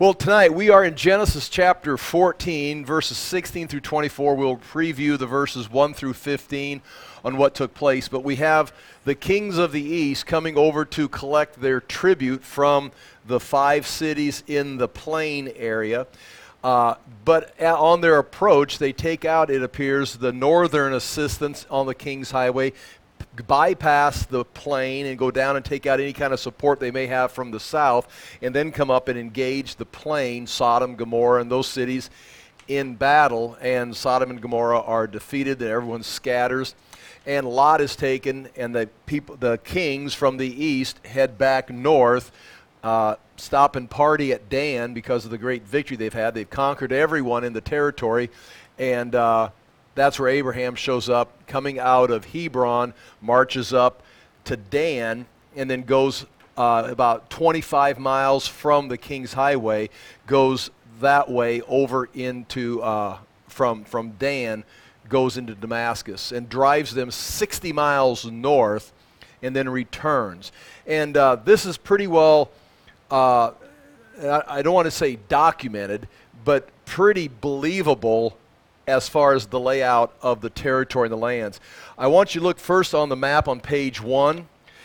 Well, tonight we are in Genesis chapter 14, verses 16 through 24. We'll preview the verses 1 through 15 on what took place. But we have the kings of the east coming over to collect their tribute from the 5 cities in the plain area. But on their approach, they take out, it appears, the northern assistance on the King's Highway, bypass the plain and go down and take out any kind of support they may have from the south, and then come up and engage the plain, Sodom, Gomorrah, and those cities in battle. And Sodom and Gomorrah are defeated, and everyone scatters. And Lot is taken, and the kings from the east head back north, stop and party at Dan because of the great victory they've had. They've conquered everyone in the territory, and that's where Abraham shows up, coming out of Hebron, marches up to Dan, and then goes about 25 miles from the King's Highway, goes that way over into, from Dan, goes into Damascus, and drives them 60 miles north, and then returns. And this is pretty well, I don't want to say documented, but pretty believable as far as the layout of the territory and the lands. I want you to look first on the map on page 1.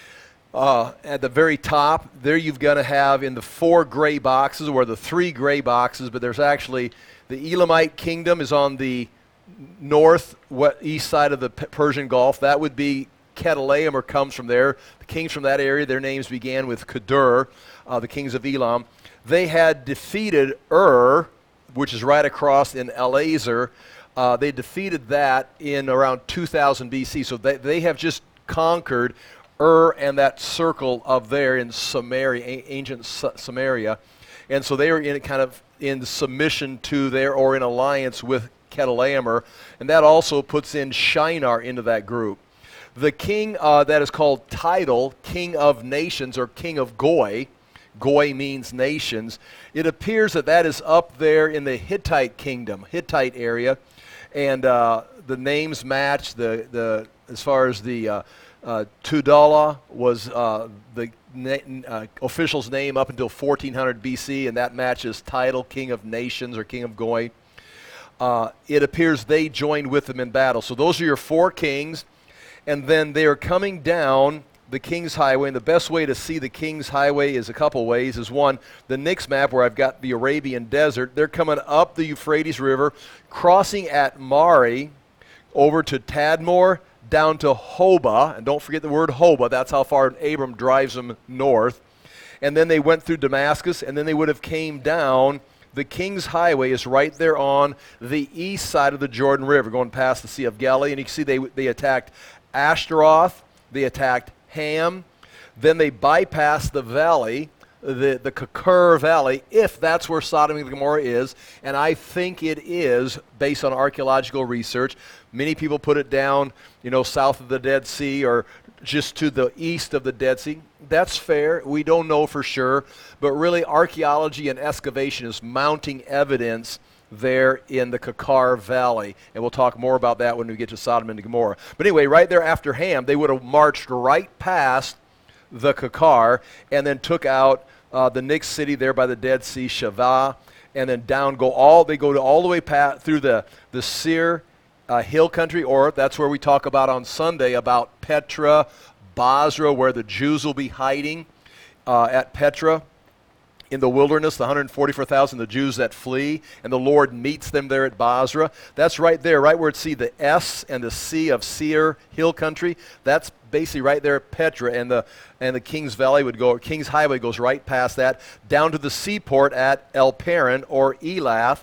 At the very top, there you've got to have in the 4 gray boxes, or the 3 gray boxes, but there's actually the Elamite kingdom is on the east side of the Persian Gulf. That would be Chedorlaomer, comes from there. The kings from that area, their names began with Kedar, the kings of Elam. They had defeated which is right across in Eleazar. They defeated that in around 2000 BC. So they have just conquered and that circle of there in Samaria, ancient Samaria. And so they are in submission to or in alliance with Chedorlaomer. And that also puts in Shinar into that group. The king that is called Tidal, king of nations, or king of Goy. Goy means nations. It appears that is up there in the Hittite kingdom, Hittite area, and the names match. As far as the Tudala was the official's name up until 1400 BC, and that matches Tidal, king of nations or king of Goy. It appears they joined with them in battle. So those are your 4 kings, and then they are coming down the King's Highway, and the best way to see the King's Highway is a couple ways. Is one, the next map where I've got the Arabian Desert. They're coming up the Euphrates River, crossing at Mari, over to Tadmor, down to Hobah, and don't forget the word Hobah, that's how far Abram drives them north. And then they went through Damascus, and then they would have came down. The King's Highway is right there on the east side of the Jordan River, going past the Sea of Galilee, and you can see they attacked Ashtaroth, they attacked Ham, then they bypassed the valley, the Kakar Valley, if that's where Sodom and Gomorrah is, and I think it is based on archaeological research. Many people put it down, south of the Dead Sea or just to the east of the Dead Sea. That's fair. We don't know for sure, but really archaeology and excavation is mounting evidence there in the Kakar Valley, and we'll talk more about that when we get to Sodom and Gomorrah. But anyway, right there after Ham, they would have marched right past the Kakar and then took out the next city there by the Dead Sea, Shavah, and then down they go all the way through the Seir hill country, or that's where we talk about on Sunday about Petra, Basra, where the Jews will be hiding at Petra. In the wilderness, the 144,000, the Jews that flee, and the Lord meets them there at Basra. That's right there, right where it's the S and the C of Seir hill country. That's basically right there at Petra, and the King's King's Highway goes right past that, down to the seaport at El Paran or Elath,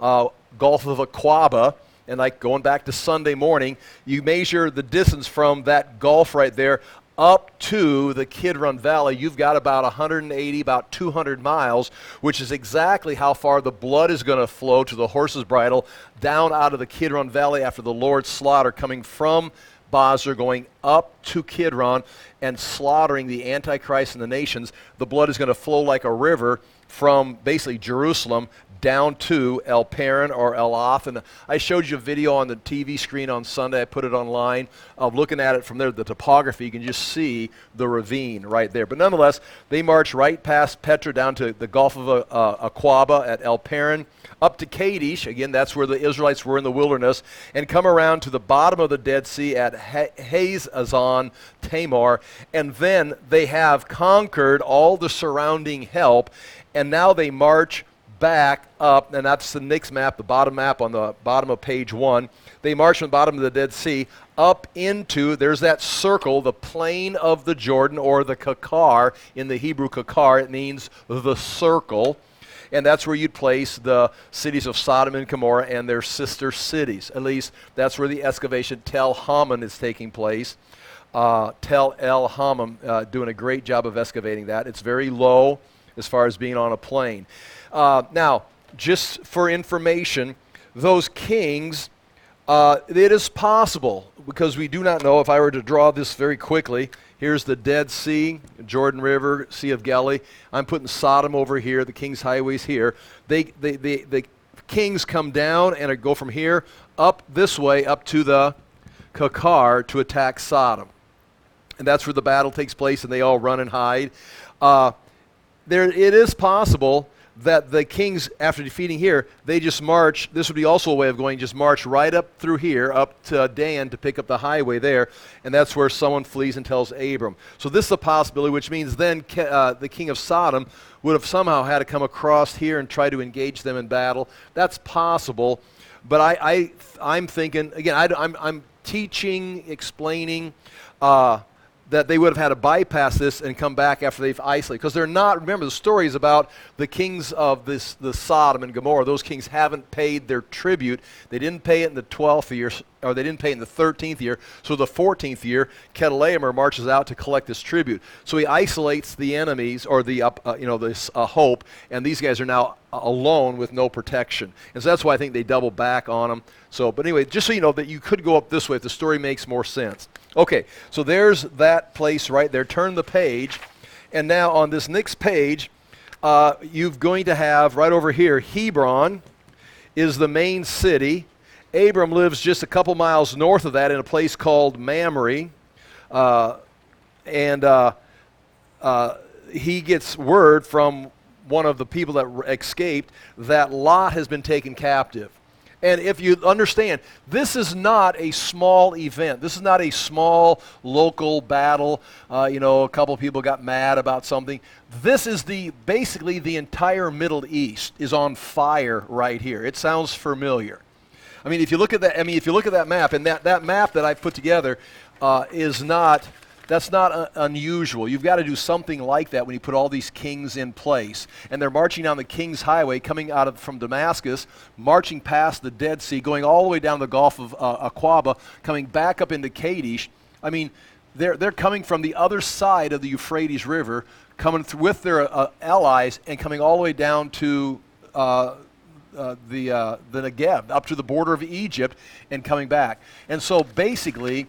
Gulf of Aqaba. And going back to Sunday morning, you measure the distance from that gulf right there up to the Kidron Valley. You've got about 180, about 200 miles, which is exactly how far the blood is going to flow to the horse's bridle down out of the Kidron Valley after the Lord's slaughter, coming from Basra, going up to Kidron and slaughtering the Antichrist and the nations. The blood is going to flow like a river from basically Jerusalem down to El Paran or Elath. And I showed you a video on the TV screen on Sunday. I put it online of looking at it from there, the topography. You can just see the ravine right there. But nonetheless, they march right past Petra down to the Gulf of Aqaba at El Paran, up to Kadesh. Again, that's where the Israelites were in the wilderness, and come around to the bottom of the Dead Sea at Hazazon Tamar. And then they have conquered all the surrounding help, and now they march back up, and that's the next map, the bottom map on the bottom of page 1. They march from the bottom of the Dead Sea up into, there's that circle, the plain of the Jordan, or the Kakar. In the Hebrew, Kakar, it means the circle. And that's where you'd place the cities of Sodom and Gomorrah and their sister cities. At least that's where the excavation Tel Haman is taking place. Tel El Haman doing a great job of excavating that. It's very low as far as being on a plain. Now, just for information, those kings, it is possible, because we do not know, if I were to draw this very quickly, here's the Dead Sea, Jordan River, Sea of Galilee. I'm putting Sodom over here, the King's Highway's here. The kings come down and go from here up this way, up to the Kakar to attack Sodom. And that's where the battle takes place, and they all run and hide. It is possible that the kings, after defeating here, they just march. This would be also a way of going, just march right up through here, up to Dan to pick up the highway there, and that's where someone flees and tells Abram. So this is a possibility, which means then the king of Sodom would have somehow had to come across here and try to engage them in battle. That's possible, but I'm thinking, again, I'm teaching, explaining, that they would have had to bypass this and come back after they've isolated. Because they're not, remember, the story is about the kings of the Sodom and Gomorrah. Those kings haven't paid their tribute. They didn't pay it in the 12th year, or they didn't pay it in the 13th year. So the 14th year, Chedorlaomer marches out to collect this tribute. So he isolates the enemies, or this hope, and these guys are now alone with no protection. And so that's why I think they double back on them. So, but anyway, just so you know that you could go up this way if the story makes more sense. Okay, so there's that place right there. Turn the page, and now on this next page, you're going to have right over here, Hebron is the main city. Abram lives just a couple miles north of that in a place called Mamre, and he gets word from one of the people that escaped that Lot has been taken captive. And if you understand, this is not a small event. This is not a small local battle. A couple people got mad about something. This is basically the entire Middle East is on fire right here. It sounds familiar. I mean, if you look at that map, and that map that I put together that's not unusual. You've got to do something like that when you put all these kings in place. And they're marching down the King's Highway, coming from Damascus, marching past the Dead Sea, going all the way down the Gulf of Aqaba, coming back up into Kadesh. I mean, they're coming from the other side of the Euphrates River, coming with their allies, and coming all the way down to the Negev, up to the border of Egypt, and coming back. And so basically,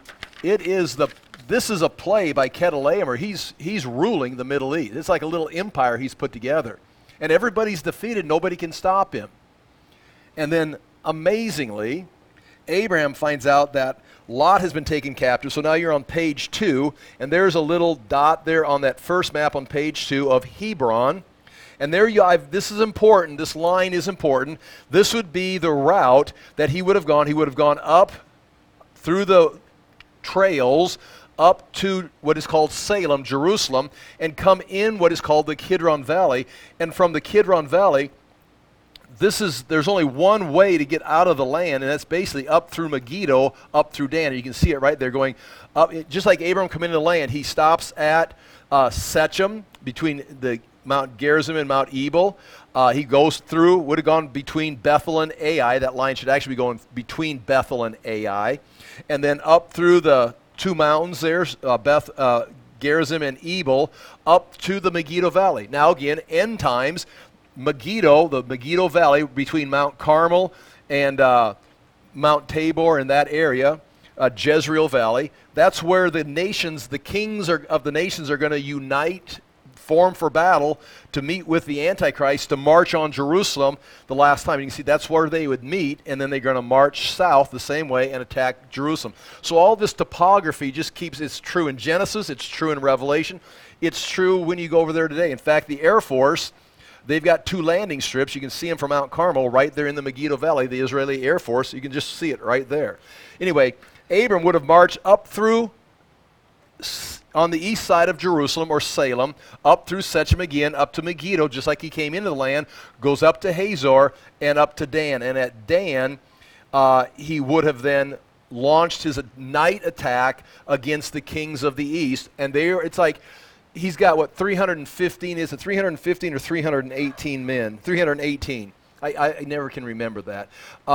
this is a play by Chedorlaomer. He's ruling the Middle East. It's like a little empire he's put together. And everybody's defeated. Nobody can stop him. And then, amazingly, Abraham finds out that Lot has been taken captive. So now you're on page 2, and there's a little dot there on that first map on page 2 of Hebron. And there this is important. This line is important. This would be the route that he would have gone. He would have gone up through the trails up to what is called Salem, Jerusalem, and come in what is called the Kidron Valley. And from the Kidron Valley, there's only one way to get out of the land, and that's basically up through Megiddo, up through Dan. You can see it right there going up. Just like Abram come into the land, he stops at Shechem, between the Mount Gerizim and Mount Ebal. He goes through, would have gone between Bethel and Ai. That line should actually be going between Bethel and Ai. And then up through the two mountains there, Gerizim and Ebal, up to the Megiddo Valley. Now again, end times, Megiddo, the Megiddo Valley between Mount Carmel and Mount Tabor in that area, Jezreel Valley, that's where the kings of the nations are going to unite form for battle to meet with the Antichrist to march on Jerusalem the last time. You can see that's where they would meet, and then they're going to march south the same way and attack Jerusalem. So all this topography just keeps, it's true in Genesis, it's true in Revelation, it's true when you go over there today. In fact, the Air Force, they've got 2 landing strips. You can see them from Mount Carmel right there in the Megiddo Valley, the Israeli Air Force. You can just see it right there. Anyway, Abram would have marched up through on the east side of Jerusalem, or Salem, up through Shechem again, up to Megiddo, just like he came into the land, goes up to Hazor, and up to Dan. And at Dan, he would have then launched his night attack against the kings of the east. And there, it's like, he's got, what, 315, is it 315 or 318 men? 318. I never can remember that.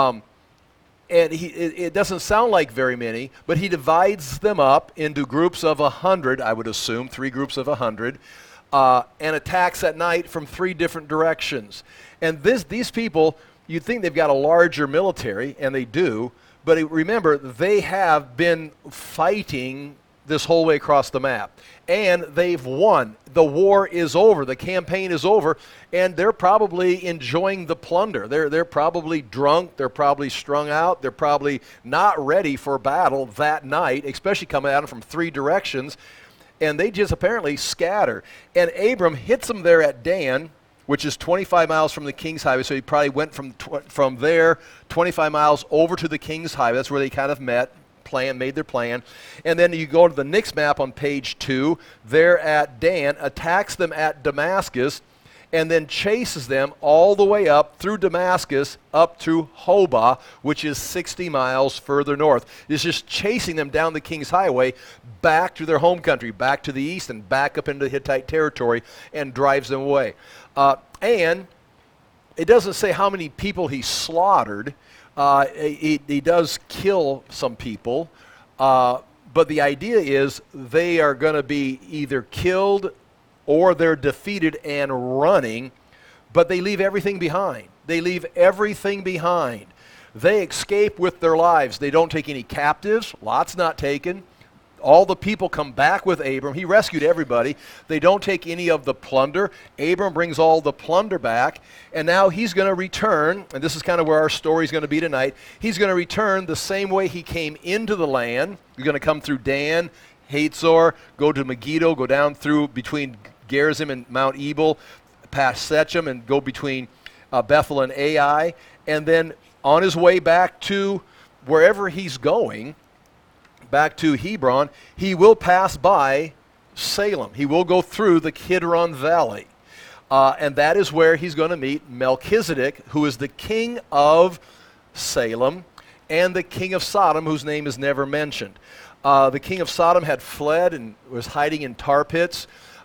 And it doesn't sound like very many, but he divides them up into groups of 100, I would assume, 3 groups of 100, and attacks at night from 3 different directions. And these people, you'd think they've got a larger military, and they do, but remember, they have been fighting this whole way across the map. And they've won. The war is over. The campaign is over. And they're probably enjoying the plunder. They're probably drunk. They're probably strung out. They're probably not ready for battle that night, especially coming at them from 3 directions. And they just apparently scatter. And Abram hits them there at Dan, which is 25 miles from the King's Highway. So he probably went from there 25 miles over to the King's Highway. That's where they kind of made their plan. And then you go to the next map on page 2, they're at Dan, attacks them at Damascus, and then chases them all the way up through Damascus, up to Hobah, which is 60 miles further north. It's just chasing them down the King's Highway back to their home country, back to the east, and back up into Hittite territory, and drives them away. And it doesn't say how many people he slaughtered. He does kill some people, but the idea is they are going to be either killed or they're defeated and running, but they leave everything behind. They leave everything behind. They escape with their lives. They don't take any captives. Lot's not taken. All the people come back with Abram. He rescued everybody. They don't take any of the plunder. Abram brings all the plunder back, and now he's going to return, and this is kind of where our story is going to be tonight. He's going to return the same way he came into the land. He's going to come through Dan, Hazor, go to Megiddo, go down through between Gerizim and Mount Ebal, past Shechem, and go between Bethel and Ai, and then on his way back to wherever he's going, back to Hebron, he will pass by Salem. He will go through the Kidron Valley. And that is where he's going to meet Melchizedek, who is the king of Salem, and the king of Sodom, whose name is never mentioned. The king of Sodom had fled and was hiding in tar pits.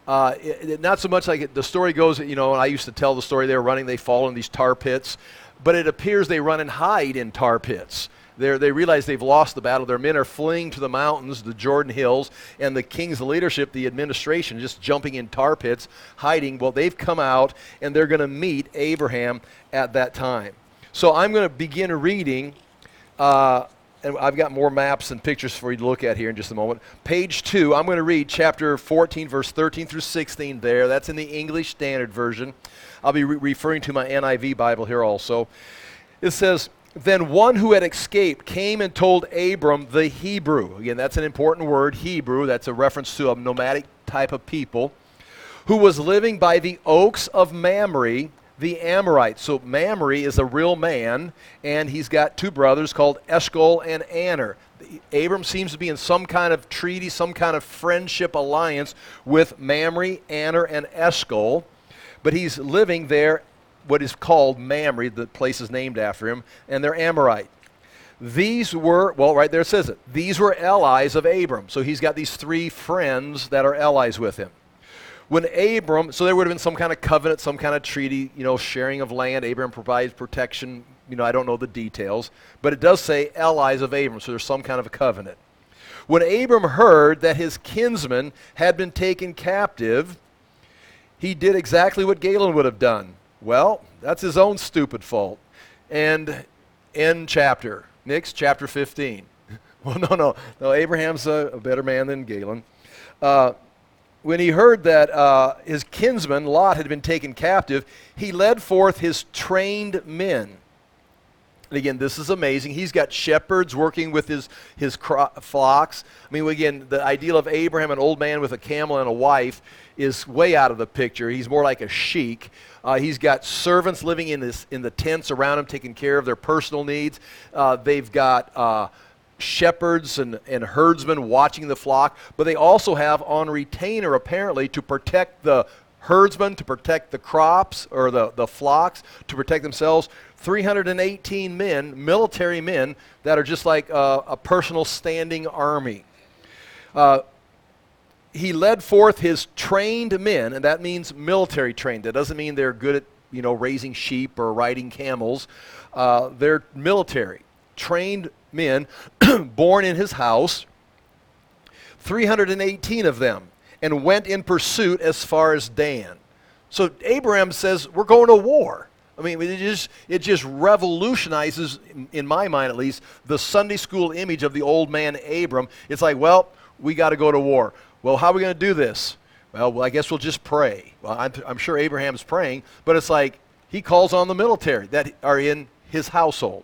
Not so much like the story goes, and I used to tell the story, they were running, they fall in these tar pits. But it appears they run and hide in tar pits. They realize they've lost the battle. Their men are fleeing to the mountains, the Jordan Hills, and the king's leadership, the administration, just jumping in tar pits, hiding. Well, they've come out, and they're going to meet Abraham at that time. So I'm going to begin reading, and I've got more maps and pictures for you to look at here in just a moment. Page 2, I'm going to read chapter 14, verse 13 through 16 there. That's in the English Standard Version. I'll be referring to my NIV Bible here also. It says, "Then one who had escaped came and told Abram the Hebrew." Again, that's an important word, Hebrew. That's a reference to a nomadic type of people, "who was living by the oaks of Mamre, the Amorite." So Mamre is a real man, and he's got 2 brothers called Eshcol and Aner. Abram seems to be in some kind of treaty, some kind of friendship alliance with Mamre, Aner, and Eshcol, but he's living there, what is called Mamre, the place is named after him, and they're Amorite. These were, well, right there it says it, these were allies of Abram. So he's got these 3 friends that are allies with him. When Abram, so there would have been some kind of covenant, some kind of treaty, sharing of land. Abram provides protection. I don't know the details, but it does say allies of Abram, so there's some kind of a covenant. When Abram heard that his kinsman had been taken captive, he did exactly what Galen would have done. Well, that's his own stupid fault. And end chapter. Next, chapter 15. Well, no. Abraham's a better man than Galen. when he heard that his kinsman Lot had been taken captive, he led forth his trained men. And again, this is amazing. He's got shepherds working with his flocks. I mean, again, the ideal of Abraham, an old man with a camel and a wife, is way out of the picture. He's more like a sheik. He's got servants living in the tents around him, taking care of their personal needs. They've got shepherds and herdsmen watching the flock, but they also have on retainer, apparently, to protect the herdsmen, to protect the crops or the flocks, to protect themselves, 318 men, military men, that are just like a personal standing army. He led forth his trained men, and that means military trained. That doesn't mean they're good at raising sheep or riding camels. They're military, trained men, born in his house, 318 of them, and went in pursuit as far as Dan. So Abraham says, we're going to war. I mean, it just revolutionizes, in my mind at least, the Sunday school image of the old man Abram. It's like, well, we got to go to war. Well, how are we going to do this? Well, I guess we'll just pray. Well, I'm sure Abraham's praying, but it's like he calls on the military that are in his household.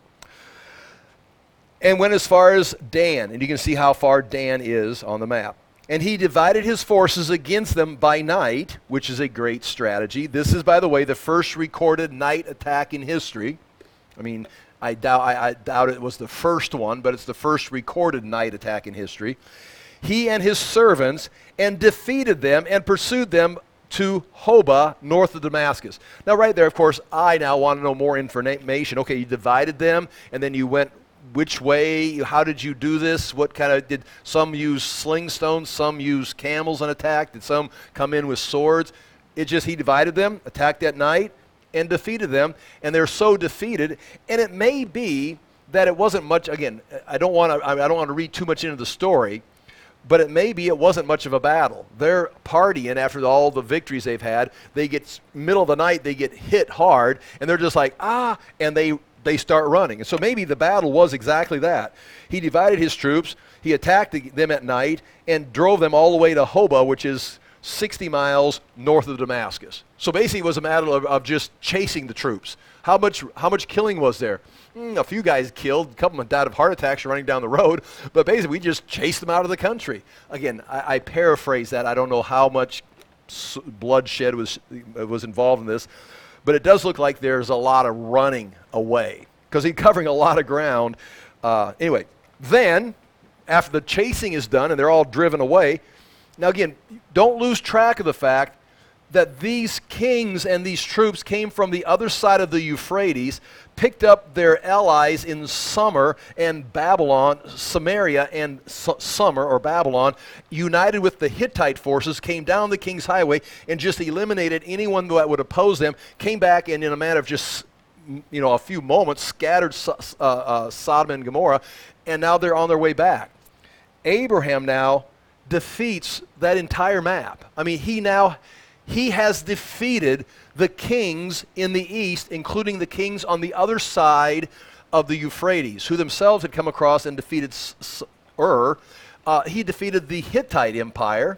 And went as far as Dan, and you can see how far Dan is on the map. And he divided his forces against them by night, which is a great strategy. This is, by the way, the first recorded night attack in history. I mean, I doubt it was the first one, but it's the first recorded night attack in history. He and his servants, and defeated them and pursued them to Hobah, north of Damascus. Now, right there, of course, I now want to know more information. Okay, you divided them, and then you went which way? How did you do this? What kind of, did some use sling stones? Some use camels and attack? Did some come in with swords? It just, he divided them, attacked at night, and defeated them, and they're so defeated. And it may be that it wasn't much, again, I don't want to read too much into the story, but it may be it wasn't much of a battle. They're partying after all the victories they've had. They get, middle of the night, they get hit hard, and they're just like, and they start running. And so maybe the battle was exactly that. He divided his troops, he attacked them at night, and drove them all the way to Hobah, which is 60 miles north of Damascus. So basically it was a matter of just chasing the troops. How much killing was there? A few guys killed, a couple of them died of heart attacks running down the road, but basically we just chased them out of the country. Again, I paraphrase that. I don't know how much bloodshed was involved in this, but it does look like there's a lot of running away because he's covering a lot of ground. Anyway, then after the chasing is done and they're all driven away, now again, don't lose track of the fact that these kings and these troops came from the other side of the Euphrates, picked up their allies in Sumer and Babylon, Samaria and Sumer or Babylon, united with the Hittite forces, came down the King's Highway and just eliminated anyone that would oppose them, came back and in a matter of just a few moments scattered Sodom and Gomorrah, and now they're on their way back. Abraham now defeats that entire map. I mean, he has defeated the kings in the east, including the kings on the other side of the Euphrates, who themselves had come across and defeated Ur. He defeated the Hittite Empire.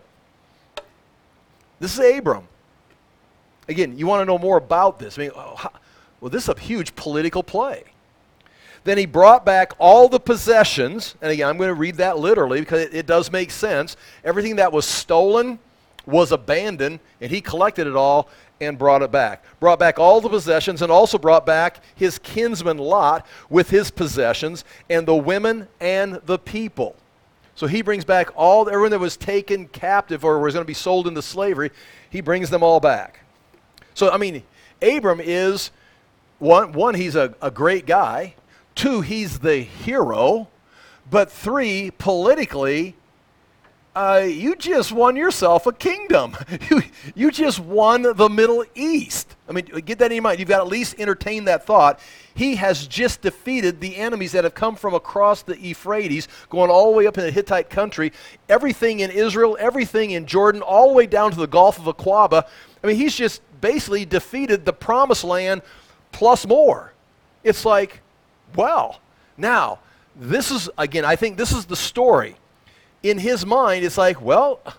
This is Abram. Again, you want to know more about this. I mean, well, this is a huge political play. Then he brought back all the possessions, and again, I'm going to read that literally because it does make sense. Everything that was stolen was abandoned, and he collected it all and brought it back. Brought back all the possessions and also brought back his kinsman Lot with his possessions and the women and the people. So he brings back everyone that was taken captive or was going to be sold into slavery. He brings them all back. So, I mean, Abram is, one, he's a great guy. Two, he's the hero. But three, politically, you just won yourself a kingdom. You just won the Middle East. I mean, get that in your mind. You've got to at least entertain that thought. He has just defeated the enemies that have come from across the Euphrates, going all the way up in the Hittite country, everything in Israel, everything in Jordan, all the way down to the Gulf of Aqaba. I mean, he's just basically defeated the promised land plus more. It's like, well, now, this is, again, I think this is the story. In his mind, it's like, well,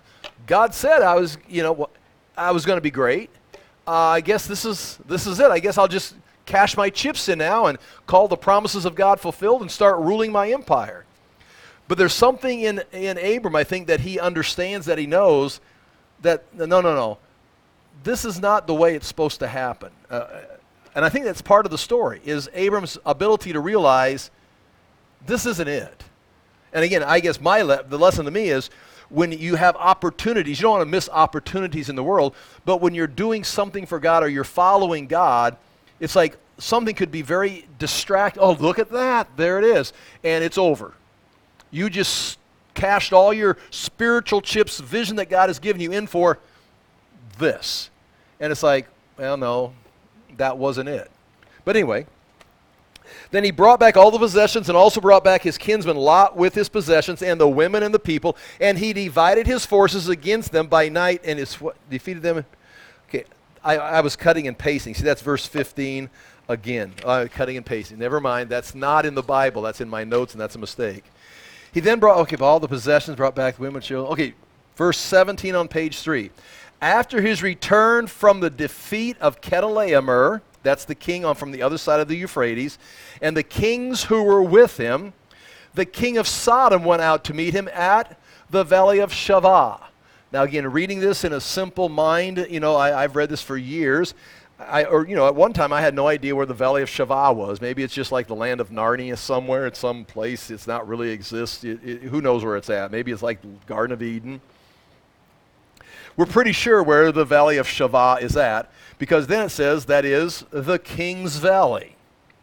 God said I was going to be great. I guess this is it. I guess I'll just cash my chips in now and call the promises of God fulfilled and start ruling my empire. But there's something in Abram, I think, that he understands, that he knows that, no. This is not the way it's supposed to happen. And I think that's part of the story, is Abram's ability to realize this isn't it. And again, I guess the lesson to me is, when you have opportunities, you don't want to miss opportunities in the world, but when you're doing something for God or you're following God, it's like something could be very distracting. Oh, look at that. There it is. And it's over. You just cashed all your spiritual chips, vision that God has given you, in for this. And it's like, well, no, that wasn't it. But anyway, then he brought back all the possessions, and also brought back his kinsman Lot with his possessions, and the women and the people, and he divided his forces against them by night, and defeated them. Okay, I was cutting and pasting. See, that's verse 15 again. Cutting and pasting. Never mind, that's not in the Bible. That's in my notes, and that's a mistake. He then brought, all the possessions, brought back the women and children. Okay, verse 17 on page 3. After his return from the defeat of Chedorlaomer, that's the king from the other side of the Euphrates, and the kings who were with him, the king of Sodom went out to meet him at the valley of Shavah. Now again, reading this in a simple mind, I've read this for years. At one time I had no idea where the valley of Shavah was. Maybe it's just like the land of Narnia somewhere at some place. It's not really exists. Who knows where it's at? Maybe it's like the Garden of Eden. We're pretty sure where the valley of Shavah is at, because then it says that is the king's valley.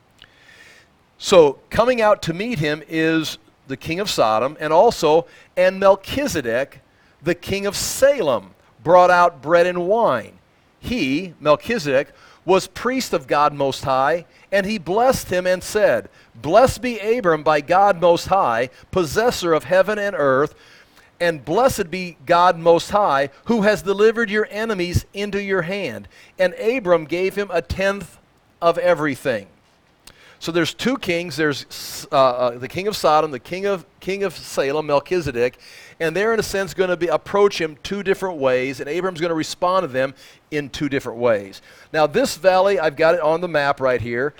So coming out to meet him is the king of Sodom, and Melchizedek, the king of Salem, brought out bread and wine. He, Melchizedek, was priest of God Most High, and he blessed him and said, Blessed be Abram by God Most High, possessor of heaven and earth, and blessed be God Most High, who has delivered your enemies into your hand. And Abram gave him a tenth of everything. So there's two kings. There's the king of Sodom, the king of Salem, Melchizedek, and they're in a sense going to approach him two different ways, and Abram's going to respond to them in two different ways. Now this valley, I've got it on the map right here.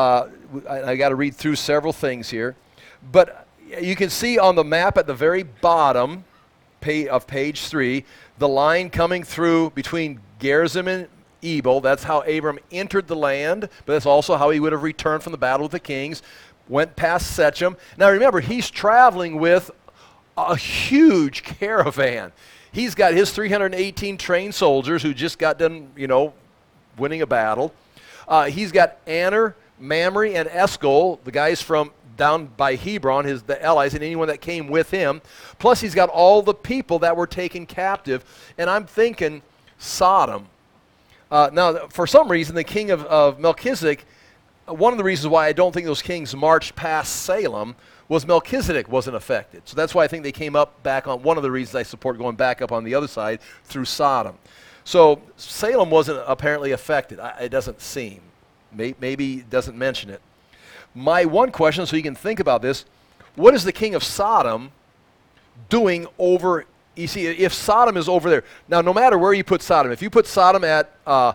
I got to read through several things here, but you can see on the map at the very bottom of page 3, the line coming through between Gerizim and Ebal. That's how Abram entered the land, but that's also how he would have returned from the battle with the kings, went past Shechem. Now remember, he's traveling with a huge caravan. He's got his 318 trained soldiers who just got done, winning a battle. He's got Aner, Mamre, and Eshcol, the guys from down by Hebron, the allies, and anyone that came with him. Plus he's got all the people that were taken captive. And I'm thinking Sodom. Now, for some reason, the king of Melchizedek, one of the reasons why I don't think those kings marched past Salem was Melchizedek wasn't affected. So that's why I think they came up back on, one of the reasons I support going back up on the other side through Sodom. So Salem wasn't apparently affected. It doesn't seem. Maybe it doesn't mention it. My one question, so you can think about this, what is the king of Sodom doing over, you see, if Sodom is over there, now no matter where you put Sodom, if you put Sodom at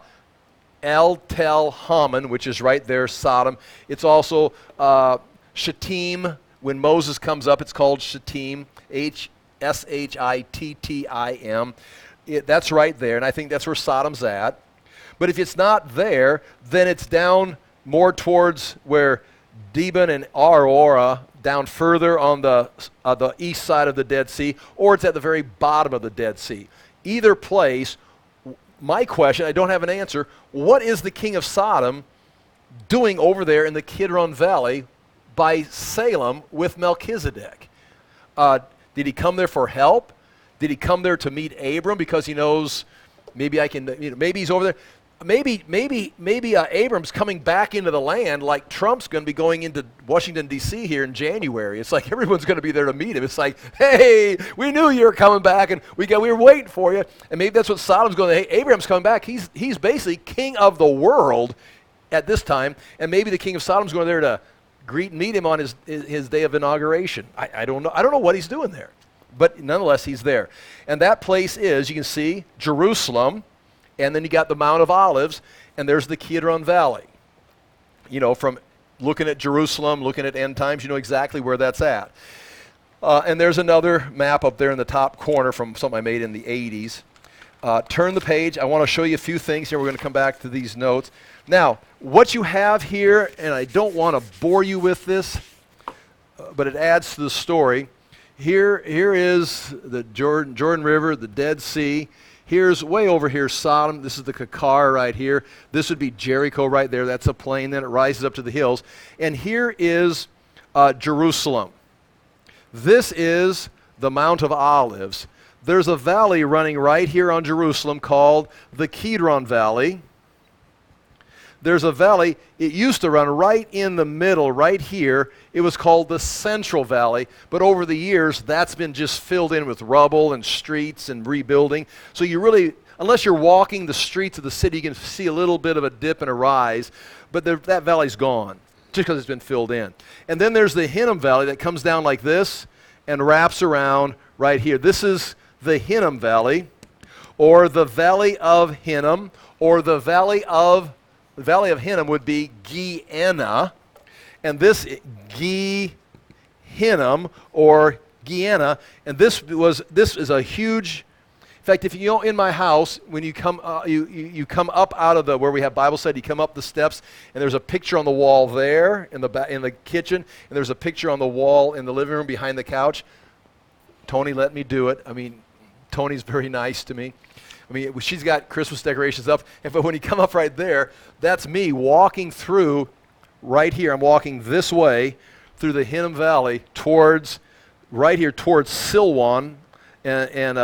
El Tel Haman, which is right there, Sodom, it's also Shittim. When Moses comes up, it's called Shittim, Shittim. That's right there, and I think that's where Sodom's at. But if it's not there, then it's down more towards where Dibon and Aurora, down further on the east side of the Dead Sea, or it's at the very bottom of the Dead Sea. Either place, my question, I don't have an answer, what is the king of Sodom doing over there in the Kidron Valley by Salem with Melchizedek? Did he come there for help? Did he come there to meet Abram because he knows maybe maybe he's over there? Maybe Abram's coming back into the land like Trump's going to be going into Washington, D.C. here in January. It's like everyone's going to be there to meet him. It's like, hey, we knew you were coming back, and we were waiting for you. And maybe that's what Sodom's going to, hey, Abraham's coming back. He's basically king of the world at this time, and maybe the king of Sodom's going there to meet him on his day of inauguration. I don't know what he's doing there. but nonetheless, he's there. And that place is, you can see, Jerusalem, and then you got the Mount of Olives, and there's the Kidron Valley. You know, from looking at Jerusalem, looking at end times, you know exactly where that's at. And there's another map up there in the top corner from something I made in the 80s. Turn the page. I want to show you a few things here. We're going to come back to these notes. Now, what you have here, and I don't want to bore you with this, but it adds to the story. Here is the Jordan River, the Dead Sea. Here's way over here Sodom. This is the Kakar right here. This would be Jericho right there. That's a plain. Then it rises up to the hills. And here is Jerusalem. This is the Mount of Olives. There's a valley running right here on Jerusalem called the Kidron Valley. There's a valley, it used to run right in the middle, right here. It was called the Central Valley, but over the years, that's been just filled in with rubble and streets and rebuilding. So you really, unless you're walking the streets of the city, you can see a little bit of a dip and a rise, but that valley's gone, just because it's been filled in. And then there's the Hinnom Valley that comes down like this and wraps around right here. This is the Hinnom Valley, or the Valley of Hinnom, or the Valley of Hinnom would be Gehenna, and this Hinnom or Gehenna, and this is a huge. In fact, if you know, in my house, when you come you come up out of where we have Bible study, you come up the steps, and there's a picture on the wall there in the kitchen, and there's a picture on the wall in the living room behind the couch. Tony let me do it. I mean, Tony's very nice to me. I mean, she's got Christmas decorations up, but when you come up right there, that's me walking through right here. I'm walking this way through the Hinnom Valley towards Silwan and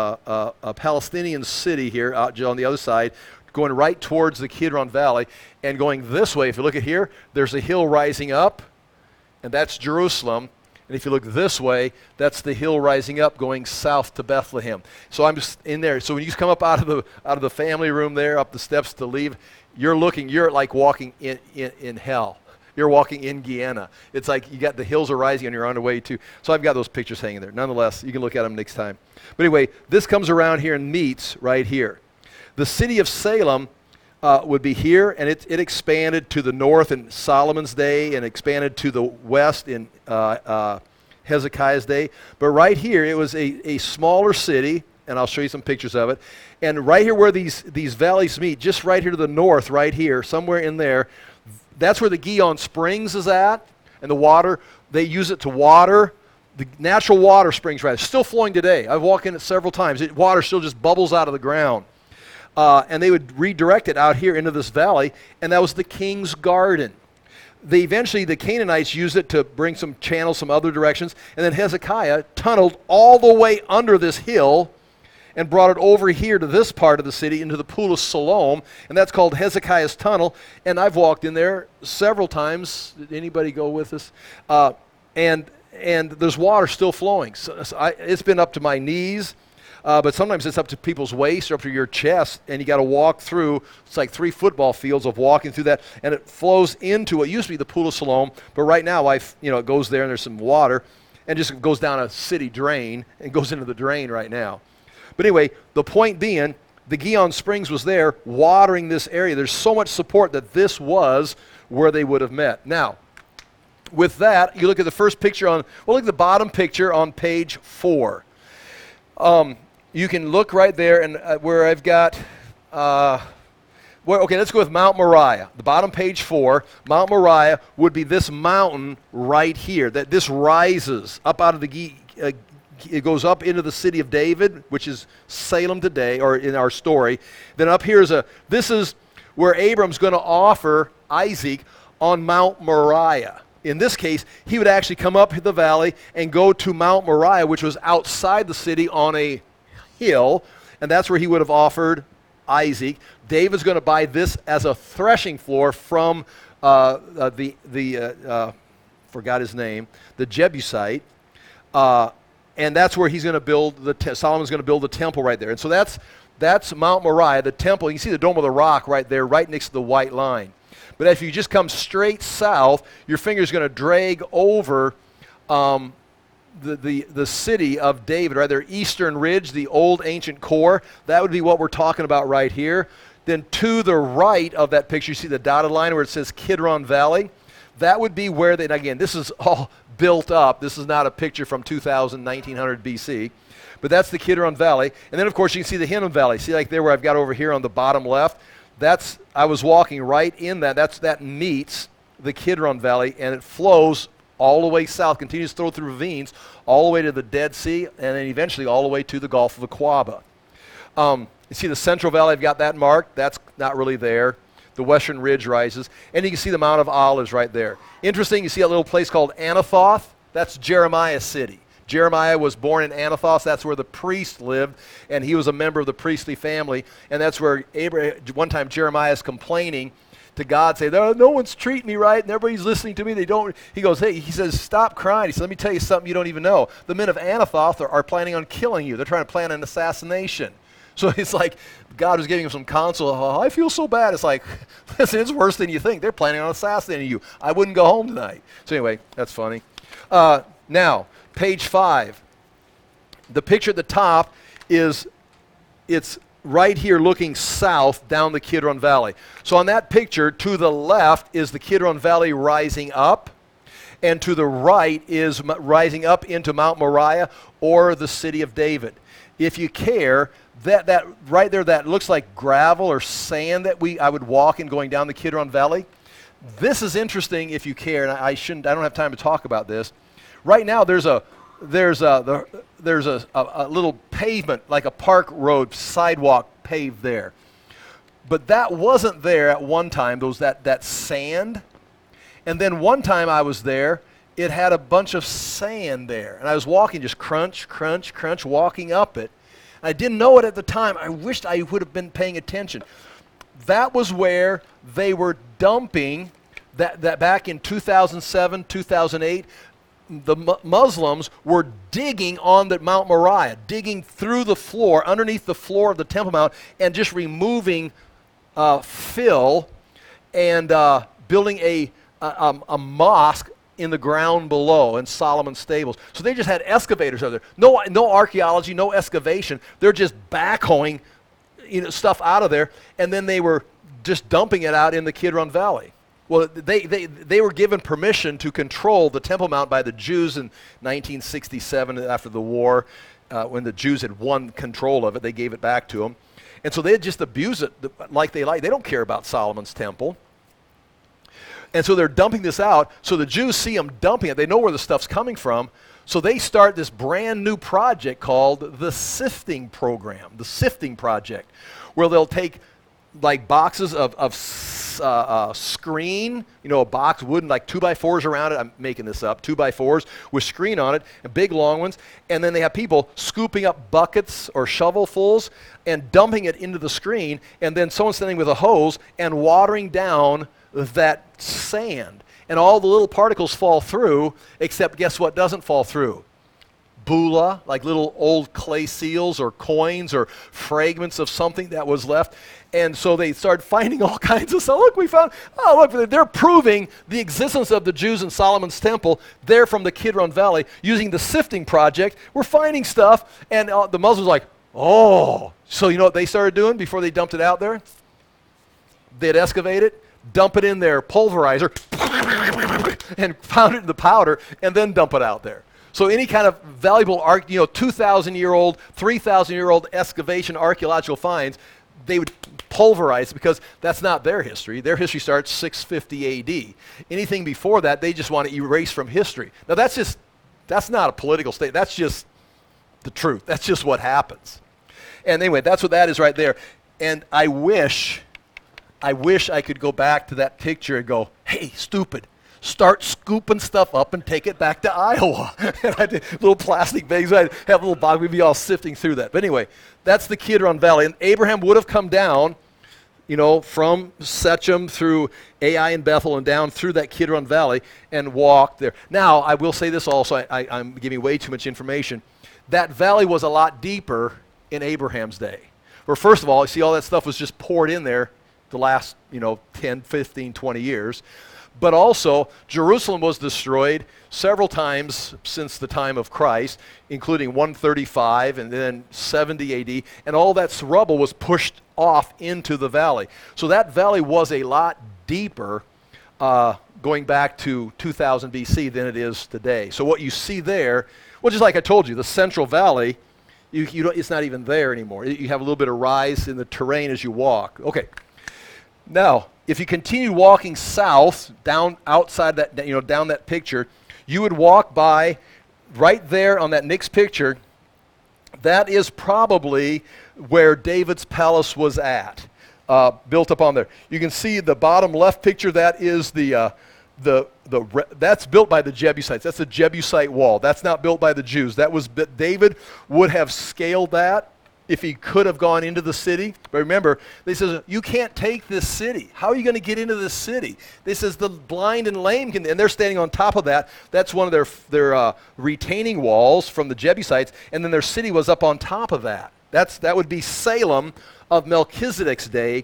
a Palestinian city here out on the other side, going right towards the Kidron Valley, and going this way. If you look at here, there's a hill rising up, and that's Jerusalem. And if you look this way, that's the hill rising up going south to Bethlehem. So I'm just in there. So when you come up out of the family room there, up the steps to leave, you're like walking in hell. You're walking in Gehenna. It's like you got the hills are rising and you're on the way to. So I've got those pictures hanging there. Nonetheless, you can look at them next time. But anyway, this comes around here and meets right here. The city of Salem would be here, and it expanded to the north in Solomon's day and expanded to the west in Hezekiah's day. But right here, it was a smaller city, and I'll show you some pictures of it. And right here where these valleys meet, just right here to the north, right here, somewhere in there, that's where the Gihon Springs is at, and the water, they use it to water. The natural water springs right. It's still flowing today. I've walked in it several times. Water still just bubbles out of the ground. And they would redirect it out here into this valley, and that was the king's garden. Eventually, the Canaanites used it to bring some channels some other directions, and then Hezekiah tunneled all the way under this hill and brought it over here to this part of the city into the Pool of Siloam, and that's called Hezekiah's Tunnel, and I've walked in there several times. Did anybody go with us? And there's water still flowing. So it's been up to my knees. But sometimes it's up to people's waist or up to your chest, and you got to walk through. It's like 3 football fields of walking through that, and it flows into what used to be the Pool of Siloam. But right now, it goes there, and there's some water, and just goes down a city drain and goes into the drain right now. But anyway, the point being, the Gihon Springs was there, watering this area. There's so much support that this was where they would have met. Now, with that, you look at the first picture look at the bottom picture on page 4. You can look right there, and where I've got, okay, let's go with Mount Moriah. The bottom page 4, Mount Moriah would be this mountain right here. That this rises up out of it goes up into the city of David, which is Salem today, or in our story. Then up here this is where Abram's going to offer Isaac on Mount Moriah. In this case, he would actually come up the valley and go to Mount Moriah, which was outside the city on a hill, and that's where he would have offered Isaac. David's going to buy this as a threshing floor from forgot his name, the Jebusite, and that's where he's going to build Solomon's going to build the temple right there. And so that's Mount Moriah, the temple. You can see the Dome of the Rock right there, right next to the white line. But if you just come straight south, your finger's going to drag over the city of David, right? Their eastern ridge, the old ancient core. That would be what we're talking about right here. Then to the right of that picture, you see the dotted line where it says Kidron Valley. That would be where they, again, this is all built up. This is not a picture from 1900 BC. But that's the Kidron Valley. And then, of course, you can see the Hinnom Valley. See, like there where I've got over here on the bottom left? I was walking right in that. That meets the Kidron Valley, and it flows all the way south, continues to flow through ravines, all the way to the Dead Sea, and then eventually all the way to the Gulf of Aqaba. You see the Central Valley, I've got that marked. That's not really there. The Western Ridge rises, and you can see the Mount of Olives right there. Interesting, you see a little place called Anathoth. That's Jeremiah's city. Jeremiah was born in Anathoth. That's where the priest lived, and he was a member of the priestly family. And that's where one time Jeremiah is complaining to God, saying, no one's treating me right, and everybody's listening to me. They don't. He goes, hey, he says, stop crying. He says, let me tell you something you don't even know. The men of Anathoth are planning on killing you. They're trying to plan an assassination. So it's like God was giving him some counsel. Oh, I feel so bad. It's like, listen, it's worse than you think. They're planning on assassinating you. I wouldn't go home tonight. So anyway, that's funny. Now, page 5. The picture at the top it's right here looking south down the Kidron Valley. So on that picture, to the left is the Kidron Valley rising up, and to the right is rising up into Mount Moriah or the city of David. If you care, that right there, that looks like gravel or sand that I would walk in going down the Kidron Valley. This is interesting if you care, and I don't have time to talk about this. Right now there's a little pavement, like a park road sidewalk paved there. But that wasn't there at one time. There was that sand. And then one time I was there, it had a bunch of sand there. And I was walking, just crunch, crunch, crunch, walking up it. I didn't know it at the time. I wished I would have been paying attention. That was where they were dumping that back in 2007, 2008. The Muslims were digging on the Mount Moriah, digging through the floor, underneath the floor of the Temple Mount, and just removing fill and building a mosque in the ground below in Solomon's stables. So they just had excavators out there. No archaeology, no excavation. They're just backhoeing stuff out of there, and then they were just dumping it out in the Kidron Valley. Well, they were given permission to control the Temple Mount by the Jews in 1967 after the war. When the Jews had won control of it, they gave it back to them. And so they just abuse it like they like. They don't care about Solomon's temple. And so they're dumping this out. So the Jews see them dumping it. They know where the stuff's coming from. So they start this brand new project called the Sifting Program, the Sifting Project, where they'll take like boxes of screen, a box, wooden, like 2x4s around it. I'm making this up, 2x4s with screen on it, and big long ones. And then they have people scooping up buckets or shovelfuls and dumping it into the screen, and then someone standing with a hose and watering down that sand. And all the little particles fall through, except guess what doesn't fall through? Bula, like little old clay seals or coins or fragments of something that was left. And so they started finding all kinds of stuff. Look, they're proving the existence of the Jews in Solomon's temple. They're from the Kidron Valley using the Sifting Project. We're finding stuff, and the Muslims were like, oh. So you know what they started doing before they dumped it out there? They'd excavate it, dump it in their pulverizer, and pound it into powder, and then dump it out there. So any kind of valuable 2,000-year-old, 3,000-year-old excavation archaeological finds, they would pulverize because that's not their history. Their history starts 650 AD. Anything before that, they just want to erase from history. Now that's not a political statement. That's just the truth. That's just what happens. And anyway, that's what that is right there. And I wish I could go back to that picture and go, hey, stupid, start scooping stuff up and take it back to Iowa. And I did little plastic bags. I'd have a little box. We'd be all sifting through that. But anyway, that's the Kidron Valley. And Abraham would have come down, from Shechem through Ai and Bethel and down through that Kidron Valley and walked there. Now, I will say this also. I'm giving way too much information. That valley was a lot deeper in Abraham's day. Where first of all, you see all that stuff was just poured in there the last, 10, 15, 20 years. But also, Jerusalem was destroyed several times since the time of Christ, including 135 and then 70 AD, and all that rubble was pushed off into the valley. So that valley was a lot deeper going back to 2000 BC than it is today. So what you see there, well, just like I told you, the Central Valley, you don't, it's not even there anymore. You have a little bit of rise in the terrain as you walk. Okay. Now, if you continue walking south, down outside that, down that picture, you would walk by right there on that next picture. That is probably where David's palace was at, built up on there. You can see the bottom left picture. That is that's built by the Jebusites. That's the Jebusite wall. That's not built by the Jews. David would have scaled that if he could have gone into the city. But remember, they says, you can't take this city. How are you going to get into this city? They says the blind and lame can, and they're standing on top of that. That's one of their retaining walls from the Jebusites, and then their city was up on top of that. That would be Salem of Melchizedek's day,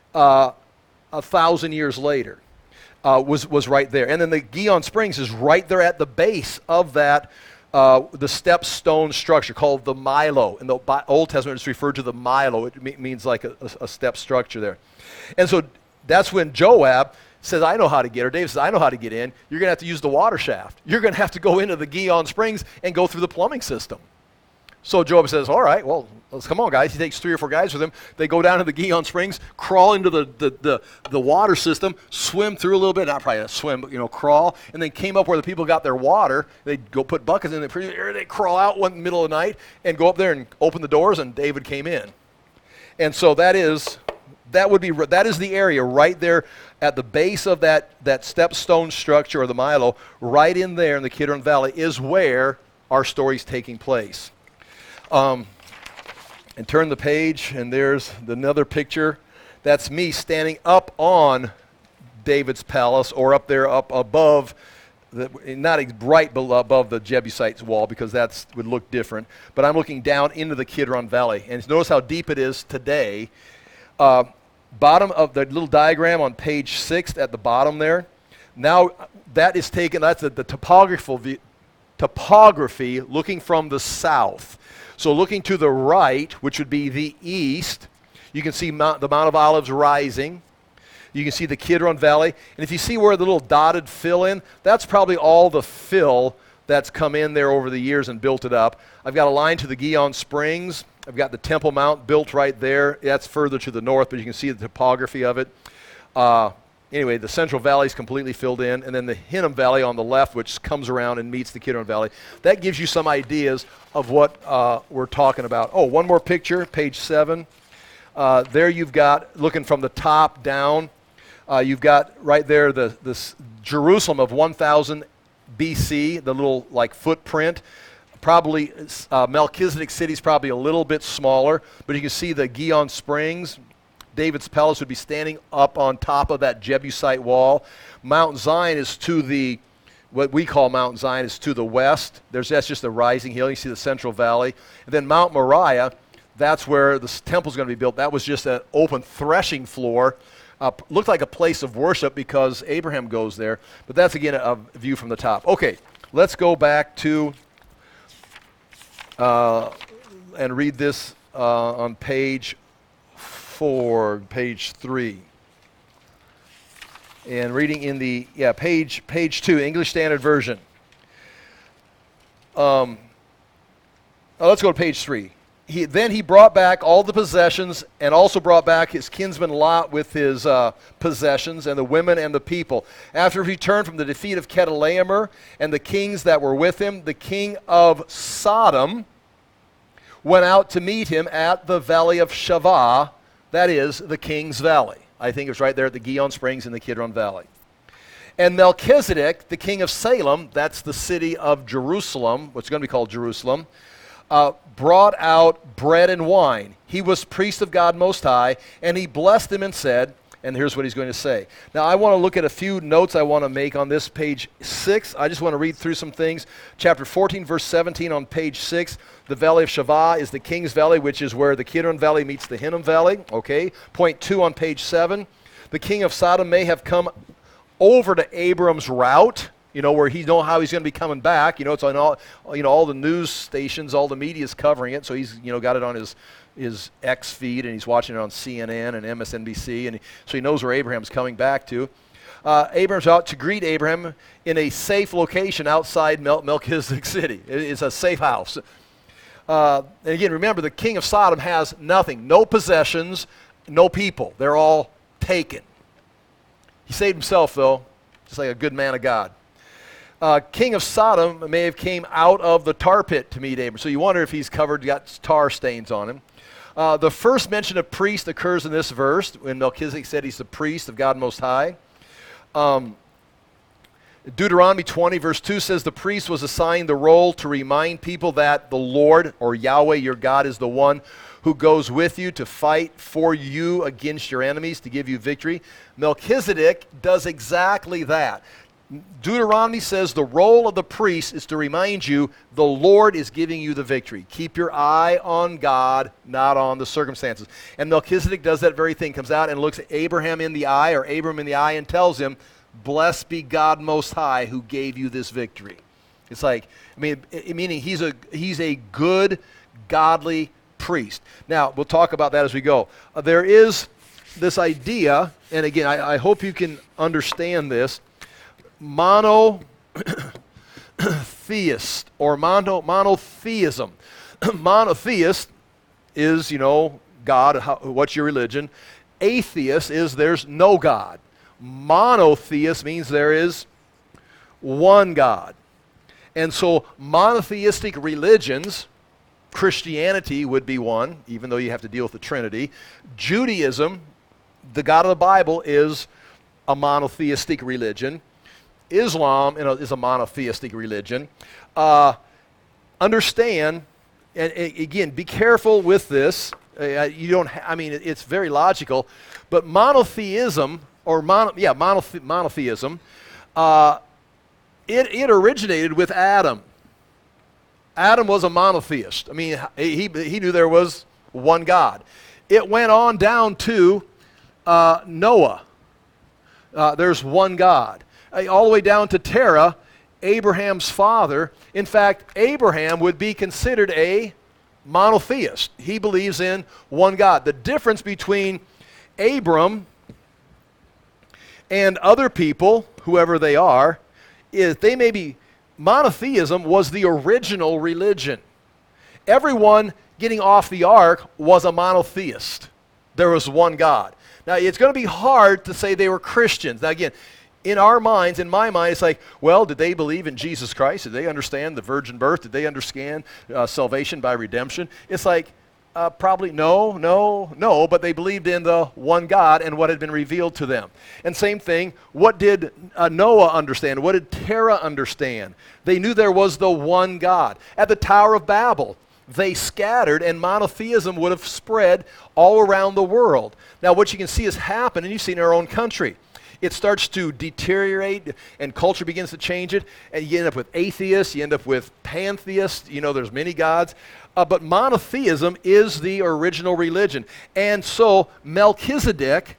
1,000 years later, was right there. And then the Gihon Springs is right there at the base of that, the step stone structure called the Milo. In the Old Testament, it's referred to the Milo. It means like a step structure there. And so that's when Joab says, I know how to get, or David says, I know how to get in. You're going to have to use the water shaft. You're going to have to go into the Gihon Springs and go through the plumbing system. So Joab says, all right, well, let's come on, guys. He takes 3 or 4 guys with him. They go down to the Gihon Springs, crawl into the water system, swim through a little bit, not probably swim, but, crawl, and then came up where the people got their water. They'd go put buckets in the they crawl out one middle of the night and go up there and open the doors, and David came in. And so that is the area right there at the base of that stepstone structure, or the Milo, right in there in the Kidron Valley is where our story's taking place. And turn the page, and there's another picture. That's me standing up on David's palace, or up there, up above, not right above the Jebusites' wall, because that would look different. But I'm looking down into the Kidron Valley. And notice how deep it is today. Bottom of the little diagram on page 6 at the bottom there. Now that is taken, that's the topography looking from the south. So looking to the right, which would be the east, you can see the Mount of Olives rising. You can see the Kidron Valley. And if you see where the little dotted fill in, that's probably all the fill that's come in there over the years and built it up. I've got a line to the Gihon Springs. I've got the Temple Mount built right there. That's further to the north, but you can see the topography of it. Anyway, the Central Valley is completely filled in, and then the Hinnom Valley on the left, which comes around and meets the Kidron Valley. That gives you some ideas of what we're talking about. Oh, one more picture, page 7. There you've got, looking from the top down, you've got right there this Jerusalem of 1000 BC, the little like footprint. Probably Melchizedek City is probably a little bit smaller, but you can see the Gihon Springs. David's palace would be standing up on top of that Jebusite wall. Mount Zion is to what we call Mount Zion is to the west. That's just a rising hill. You see the Central Valley. And then Mount Moriah, that's where the temple's going to be built. That was just an open threshing floor. Looked like a place of worship because Abraham goes there. But that's, again, a view from the top. Okay, let's go back to and read this on page 4, page 3. And reading in the, page 2, English Standard Version. Let's go to page 3. Then he brought back all the possessions, and also brought back his kinsman Lot with his possessions, and the women and the people. After he returned from the defeat of Chedorlaomer and the kings that were with him, the king of Sodom went out to meet him at the valley of Shavah, that is, the King's Valley. I think it's right there at the Gihon Springs in the Kidron Valley. And Melchizedek, the king of Salem, that's the city of Jerusalem, what's going to be called Jerusalem, brought out bread and wine. He was priest of God Most High, and he blessed him and said, and here's what he's going to say. Now, I want to look at a few notes I want to make on this page 6. I just want to read through some things. Chapter 14, verse 17 on page 6. The valley of Shavah is the King's Valley, which is where the Kidron Valley meets the Hinnom Valley. Okay. Point 2 on page 7. The king of Sodom may have come over to Abram's route, where he know how he's going to be coming back. It's on all the news stations, all the media's covering it. So he's, got it on his X feed, and he's watching it on CNN and MSNBC, and so he knows where Abraham's coming back to. Abram's out to greet Abraham in a safe location outside Melchizedek city. It's a safe house. And again, remember, the king of Sodom has nothing, no possessions, no people. They're all taken. He saved himself, though, just like a good man of God. King of Sodom may have came out of the tar pit to meet Abraham. So you wonder if he's got tar stains on him. The first mention of priest occurs in this verse when Melchizedek said he's the priest of God Most High. Deuteronomy 20 verse 2 says the priest was assigned the role to remind people that the Lord, or Yahweh your God, is the one who goes with you to fight for you against your enemies, to give you victory. Melchizedek does exactly that. Deuteronomy says the role of the priest is to remind you the Lord is giving you the victory. Keep your eye on God, not on the circumstances. And Melchizedek does that very thing, comes out and looks at Abraham in the eye, or Abram in the eye, and tells him, blessed be God Most High who gave you this victory. It's like, meaning he's a good, godly priest. Now, we'll talk about that as we go. There is this idea, and again, I hope you can understand this, monotheist or monotheism. Monotheist is, God, what's your religion? Atheist is there's no God. Monotheist means there is one God. And so monotheistic religions, Christianity would be one, even though you have to deal with the Trinity. Judaism, the God of the Bible, is a monotheistic religion. Islam is a monotheistic religion. Understand, and again, be careful with this. It's very logical, but monotheism, or monotheism, it originated with Adam. Adam was a monotheist. He knew there was one God. It went on down to Noah. There's one God. All the way down to Terah, Abraham's father. In fact, Abraham would be considered a monotheist. He believes in one God. The difference between Abram and other people, whoever they are, is they may be, monotheism was the original religion. Everyone getting off the ark was a monotheist. There was one God. Now, it's going to be hard to say they were Christians. Now, again, in our minds, in my mind, it's like, well, did they believe in Jesus Christ? Did they understand the virgin birth? Did they understand salvation by redemption? It's like, probably no, but they believed in the one God and what had been revealed to them. And same thing, what did Noah understand? What did Terah understand? They knew there was the one God. At the Tower of Babel, they scattered, and monotheism would have spread all around the world. Now, what you can see has happened, and you see in our own country. It starts to deteriorate, and culture begins to change it, and you end up with atheists, you end up with pantheists, there's many gods. But monotheism is the original religion. And so Melchizedek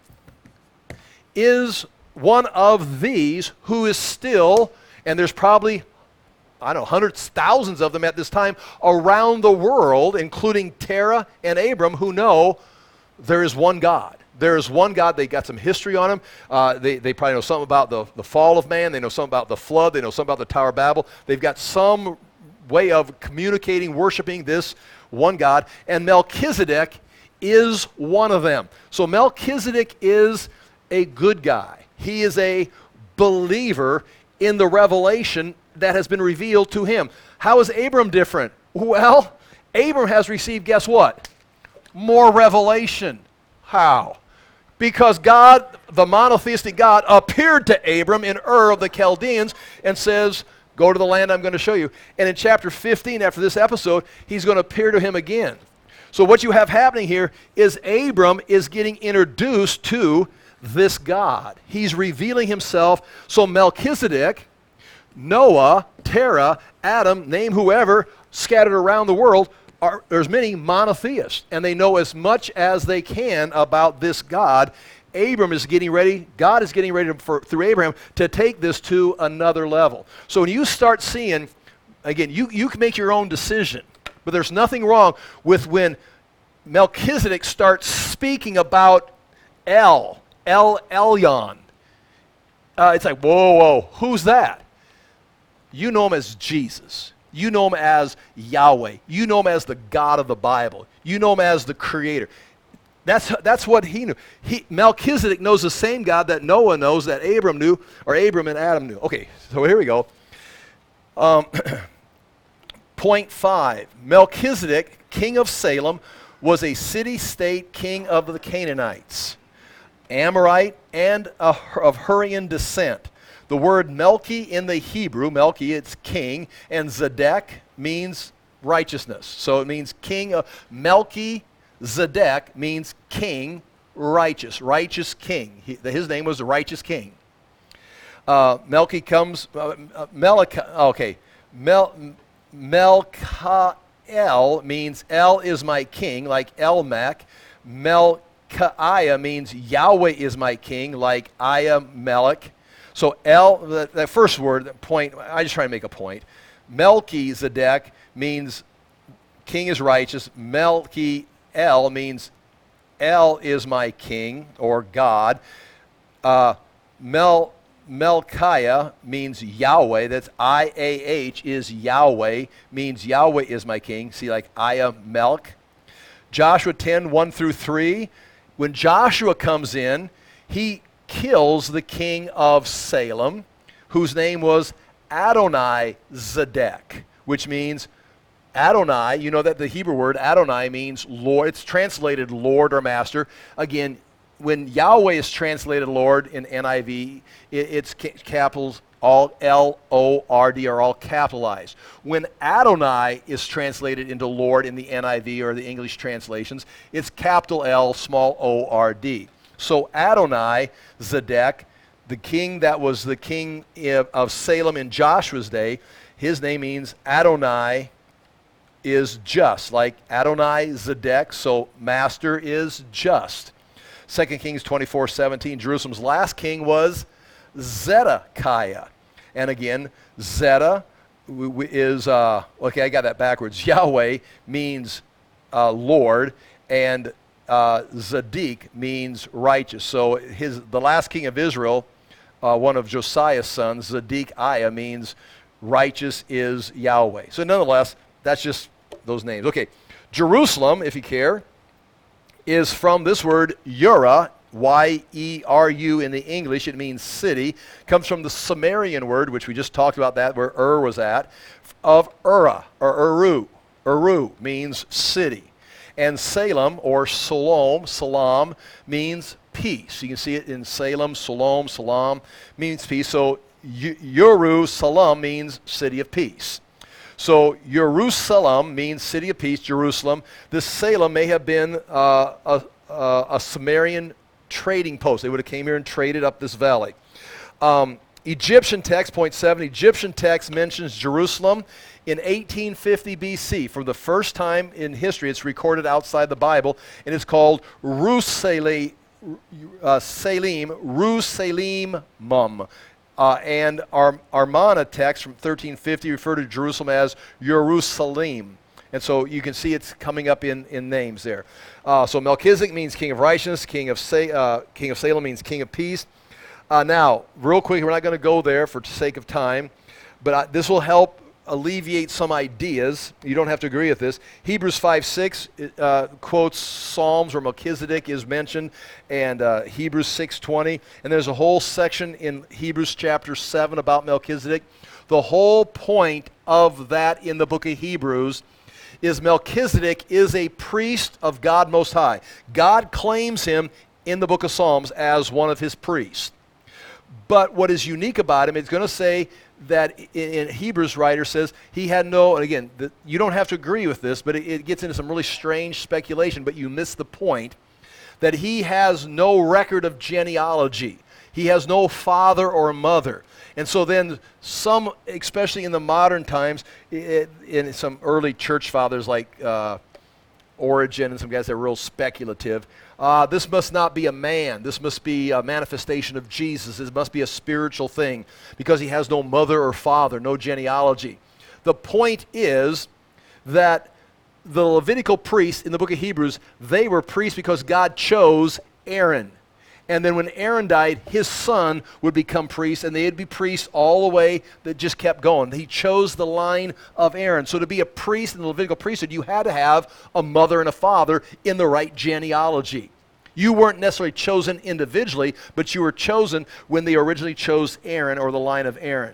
is one of these who is still, and there's probably, hundreds, thousands of them at this time around the world, including Terah and Abram, who know there is one God. There is one God. They got some history on him. They probably know something about the fall of man. They know something about the flood. They know something about the Tower of Babel. They've got some way of communicating, worshiping this one God. And Melchizedek is one of them. So Melchizedek is a good guy. He is a believer in the revelation that has been revealed to him. How is Abram different? Well, Abram has received, guess what? More revelation. How? Because God, the monotheistic God, appeared to Abram in Ur of the Chaldeans and says, go to the land I'm going to show you. And in chapter 15, after this episode, he's going to appear to him again. So what you have happening here is Abram is getting introduced to this God. He's revealing himself. So Melchizedek, Noah, Terah, Adam, name whoever, scattered around the world, there's many monotheists, and they know as much as they can about this God, Abram is getting ready, God is getting ready through Abraham to take this to another level. So when you start seeing, again, you can make your own decision, but there's nothing wrong with when Melchizedek starts speaking about Elyon. It's like, whoa, who's that? You know him as Jesus. You know him as Yahweh. You know him as the God of the Bible. You know him as the Creator. That's what he knew. Melchizedek knows the same God that Noah knows, that Abram knew, or Abram and Adam knew. Okay, so here we go. Point 5. Melchizedek, king of Salem, was a city-state king of the Canaanites, Amorite, and of Hurrian descent. The word Melchi in the Hebrew, Melchi, it's king, and Zedek means righteousness. So it means king of Melchi. Zedek means king, righteous king. His name was the righteous king. Melchi comes, Melchael means El is my king, like Elmech. Melchiah means Yahweh is my king, like Melech. So that first word, the point, I just try to make a point. Melchizedek means king is righteous. Melchiel means El is my king, or God. Melchiah means Yahweh. That's I-A-H is Yahweh, means Yahweh is my king. See, like Melch. Joshua 10, 1 through 3. When Joshua comes in, he kills the king of Salem, whose name was Adonai Zedek, which means Adonai. You know that the Hebrew word Adonai means Lord. It's translated Lord or Master. Again, when Yahweh is translated Lord in NIV, it's capitals, all L-O-R-D are all capitalized. When Adonai is translated into Lord in the NIV or the English translations, it's capital L, small O-R-D. So Adonai Zedek, the king that was the king of Salem in Joshua's day, his name means Adonai is just, like Adonai Zedek, so master is just. 2 Kings 24:17, Jerusalem's last king was Zedekiah. And again, Zedek is, okay, I got that backwards. Yahweh means Lord, and Zedek means righteous. So the last king of Israel, one of Josiah's sons, Zedekiah, means righteous is Yahweh. So nonetheless, that's just those names. Okay, Jerusalem, if you care, is from this word Yura, Y-E-R-U in the English. It means city. Comes from the Sumerian word, which we just talked about that, where Ur was at, of Ura, or Uru. Uru means city. And Salem, or Salam, means peace. You can see it in Salem, Salam means peace. So Jerusalem means city of peace. So Jerusalem means city of peace, Jerusalem. This Salem may have been a Sumerian trading post. They would have came here and traded up this valley. Egyptian text, point 7, Egyptian text mentions Jerusalem in 1850 BC. For the first time in history, it's recorded outside the Bible, and it's called Rusalimum. And Armana text from 1350 refer to Jerusalem as Jerusalem. And so you can see it's coming up in names there. So Melchizedek means king of righteousness. King of Salem means king of peace. Now, real quick, we're not going to go there for the sake of time, but this will help alleviate some ideas. You don't have to agree with this. Hebrews 5:6 quotes Psalms where Melchizedek is mentioned, and Hebrews 6:20. And there's a whole section in Hebrews chapter 7 about Melchizedek. The whole point of that in the book of Hebrews is Melchizedek is a priest of God Most High. God claims him in the book of Psalms as one of his priests. But what is unique about him, it's going to say that in Hebrews writer says he had no, and again, you don't have to agree with this, but it gets into some really strange speculation, but you miss the point, that he has no record of genealogy. He has no father or mother. And so then some, especially in the modern times, in some early church fathers like Origen and some guys that are real speculative, This must not be a man. This must be a manifestation of Jesus. This must be a spiritual thing because he has no mother or father, no genealogy. The point is that the Levitical priests in the book of Hebrews, they were priests because God chose Aaron. And then when Aaron died, his son would become priest, and they'd be priests all the way that just kept going. He chose the line of Aaron. So to be a priest in the Levitical priesthood, you had to have a mother and a father in the right genealogy. You weren't necessarily chosen individually, but you were chosen when they originally chose Aaron or the line of Aaron.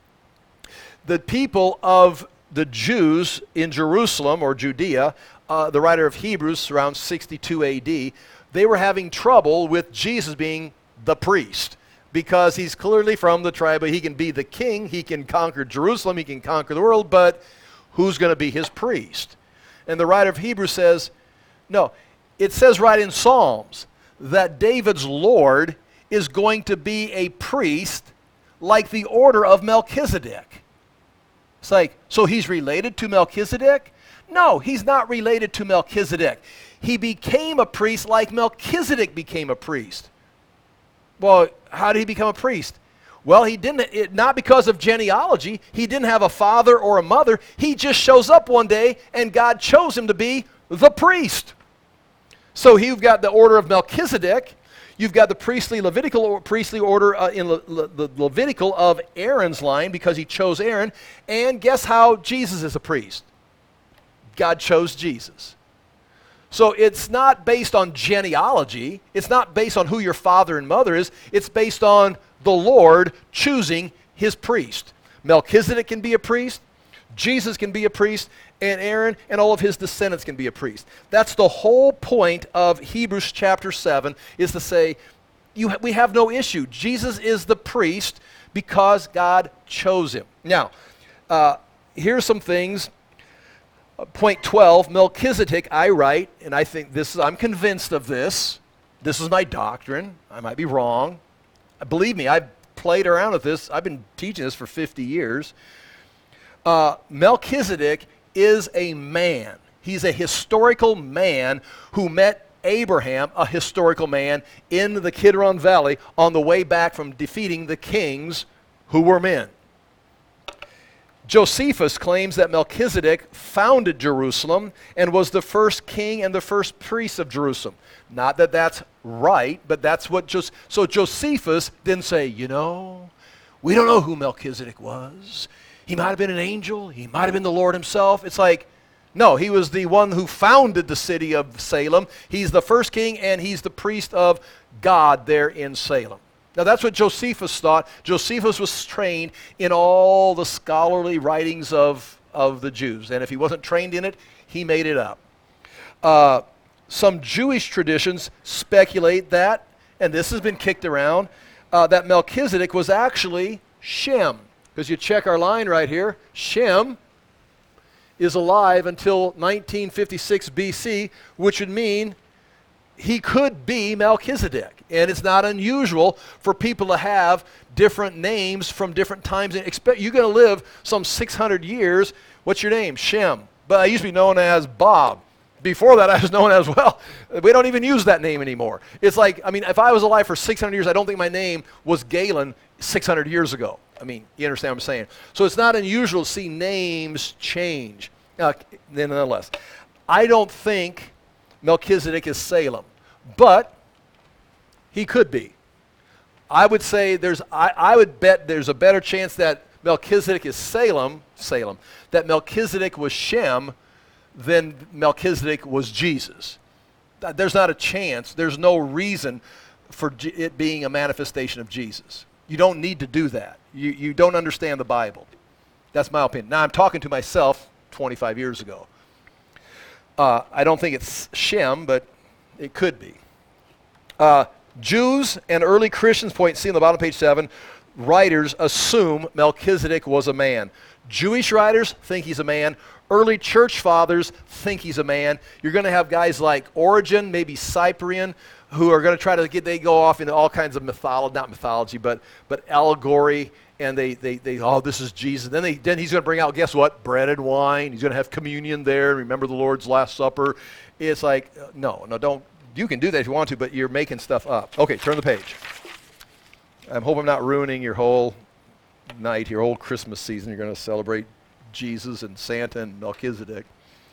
The people of the Jews in Jerusalem or Judea, the writer of Hebrews around 62 AD, they were having trouble with Jesus being the priest because he's clearly from the tribe, but he can be the king, he can conquer Jerusalem, he can conquer the world, but who's going to be his priest? And the writer of Hebrews says, no, it says right in Psalms that David's Lord is going to be a priest like the order of Melchizedek. It's like, so he's related to Melchizedek? No, he's not related to Melchizedek. He became a priest like Melchizedek became a priest. Well, how did he become a priest? Well, he didn't, not because of genealogy. He didn't have a father or a mother. He just shows up one day and God chose him to be the priest. So you've got the order of Melchizedek. You've got the priestly order in the Levitical of Aaron's line because he chose Aaron. And guess how Jesus is a priest? God chose Jesus. So it's not based on genealogy. It's not based on who your father and mother is. It's based on the Lord choosing his priest. Melchizedek can be a priest. Jesus can be a priest. And Aaron and all of his descendants can be a priest. That's the whole point of Hebrews chapter 7 is to say we have no issue. Jesus is the priest because God chose him. Now, here's some things. Point 12, Melchizedek, I write, and I think I'm convinced of this. This is my doctrine. I might be wrong. Believe me, I've played around with this. I've been teaching this for 50 years. Melchizedek is a man. He's a historical man who met Abraham, a historical man, in the Kidron Valley on the way back from defeating the kings who were men. Josephus claims that Melchizedek founded Jerusalem and was the first king and the first priest of Jerusalem. Not that that's right, but that's what so Josephus didn't say, we don't know who Melchizedek was. He might have been an angel. He might have been the Lord himself. It's like, no, he was the one who founded the city of Salem. He's the first king and he's the priest of God there in Salem. Now, that's what Josephus thought. Josephus was trained in all the scholarly writings of the Jews. And if he wasn't trained in it, he made it up. Some Jewish traditions speculate that, and this has been kicked around, that Melchizedek was actually Shem. Because you check our line right here, Shem is alive until 1956 BC, which would mean he could be Melchizedek. And it's not unusual for people to have different names from different times. You're going to live some 600 years. What's your name? Shem. But I used to be known as Bob. Before that, I was known as, we don't even use that name anymore. It's like, if I was alive for 600 years, I don't think my name was Galen 600 years ago. You understand what I'm saying? So it's not unusual to see names change. Nonetheless, I don't think Melchizedek is Salem, but he could be. I would say I would bet there's a better chance that Melchizedek is Salem, that Melchizedek was Shem than Melchizedek was Jesus. There's not a chance. There's no reason for it being a manifestation of Jesus. You don't need to do that. You don't understand the Bible. That's my opinion. Now, I'm talking to myself 25 years ago. I don't think it's Shem, but it could be. Jews and early Christians, point C on the bottom of page 7, writers assume Melchizedek was a man. Jewish writers think he's a man. Early church fathers think he's a man. You're going to have guys like Origen, maybe Cyprian, who are going to try to they go off into all kinds of not mythology, but allegory, and they this is Jesus. Then he's going to bring out, guess what? Bread and wine. He's going to have communion there. Remember the Lord's Last Supper. It's like, no, You can do that if you want to, but you're making stuff up. Okay, turn the page. I hope I'm not ruining your whole night, your whole Christmas season. You're going to celebrate Jesus and Santa and Melchizedek.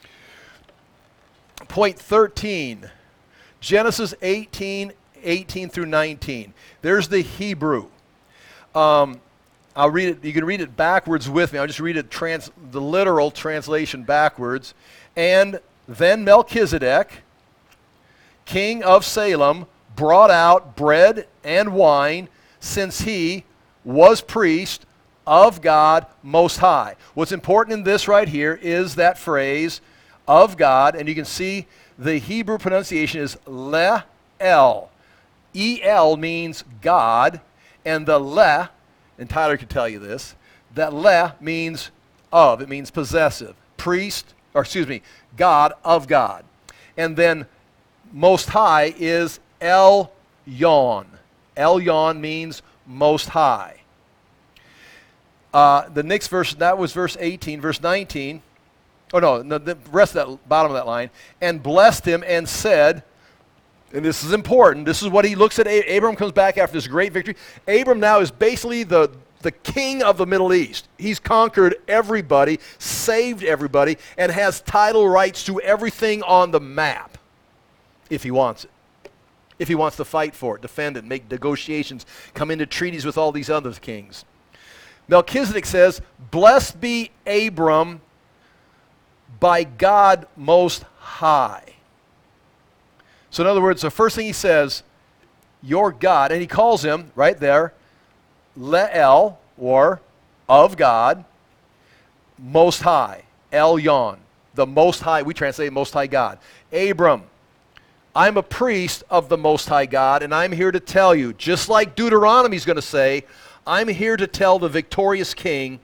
Point 13, Genesis 18 through 19. There's the Hebrew. I'll read it. You can read it backwards with me. I'll just read it the literal translation backwards. And then Melchizedek, king of Salem, brought out bread and wine, since he was priest of God Most High. What's important in this right here is that phrase, of God, and you can see the Hebrew pronunciation is le-el. E-L means God, and the le, and Tyler could tell you this, that le means of. It means possessive. Priest, or excuse me, God of God. And then Most High is El-Yon. El-Yon means Most High. The next verse, that was verse 18. Verse 19, oh no, the rest of that, bottom of that line, and blessed him and said, and this is important, this is what he looks at. Abram comes back after this great victory. Abram now is basically the king of the Middle East. He's conquered everybody, saved everybody, and has title rights to everything on the map, if he wants it. If he wants to fight for it, defend it, make negotiations, come into treaties with all these other kings. Melchizedek says, blessed be Abram by God Most High. So in other words, the first thing he says, your God, and he calls him, right there, Le-El, or of God, Most High, El-Yon, the Most High, we translate Most High God. Abram, I'm a priest of the Most High God, and I'm here to tell you, just like Deuteronomy's going to say, I'm here to tell the victorious king,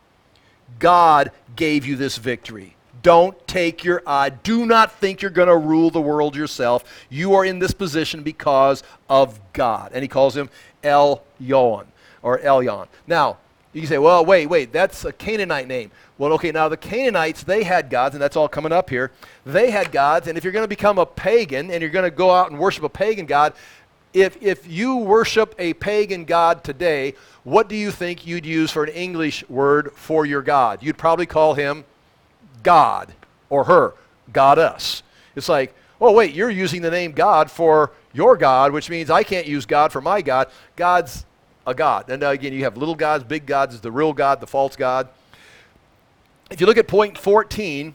God gave you this victory. Don't take your eye. Do not think you're going to rule the world yourself. You are in this position because of God. And he calls him El-Yon, or El-Yon. Now, you can say, well, wait, that's a Canaanite name. Well, okay, now the Canaanites, they had gods, and that's all coming up here. They had gods, and if you're going to become a pagan, and you're going to go out and worship a pagan god, if you worship a pagan god today, what do you think you'd use for an English word for your god? You'd probably call him God, or her, goddess. It's like, oh wait, you're using the name God for your God, which means I can't use God for my God. God's a God. And again, you have little gods, big gods, the real God, the false God. If you look at point 14,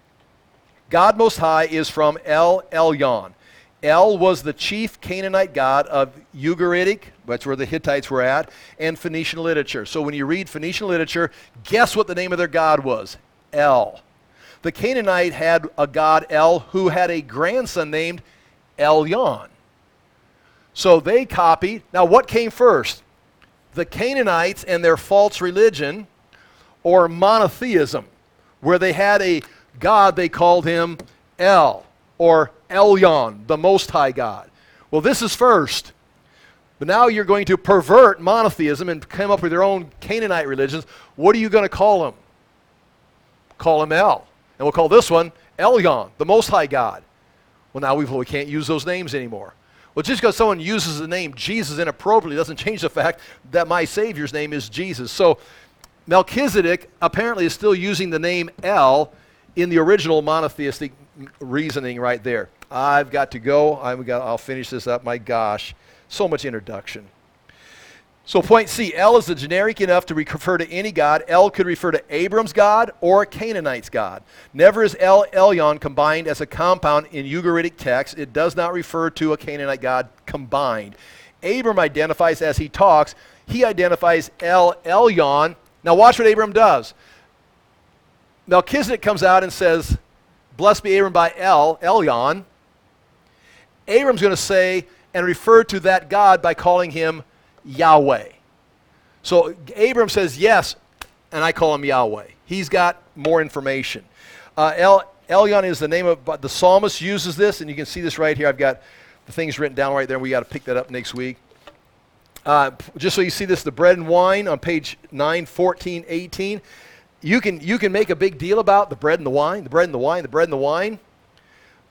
God Most High is from El-Elyon. El was the chief Canaanite god of Ugaritic, that's where the Hittites were at, and Phoenician literature. So when you read Phoenician literature, guess what the name of their god was? El. The Canaanite had a god, El, who had a grandson named Elyon. So they copied. Now what came first? The Canaanites and their false religion, or monotheism, where they had a god, they called him El, or Elyon, the Most High God. Well, this is first. But now you're going to pervert monotheism and come up with your own Canaanite religions. What are you going to call him? Call him El. And we'll call this one Elyon, the Most High God. Well, now we can't use those names anymore. Well, just because someone uses the name Jesus inappropriately doesn't change the fact that my Savior's name is Jesus. So Melchizedek apparently is still using the name El in the original monotheistic reasoning right there. I've got to go. I'll finish this up. My gosh, so much introduction. So point C, El is the generic enough to refer to any god. El could refer to Abram's God or a Canaanite's God. Never is El-Elyon combined as a compound in Ugaritic text. It does not refer to a Canaanite god combined. Abram identifies as he talks. He identifies El-Elyon. Now watch what Abram does. Melchizedek comes out and says, blessed be Abram by El-Elyon. Abram's going to say and refer to that God by calling him Yahweh. So Abram says yes, and I call him Yahweh. He's got more information. Elyon is the name of, but the psalmist uses this, and you can see this right here. I've got the things written down right there. We got to pick that up next week. Just so you see this, the bread and wine on page 9, 14, 18. You can make a big deal about the bread and the wine, the bread and the wine, the bread and the wine.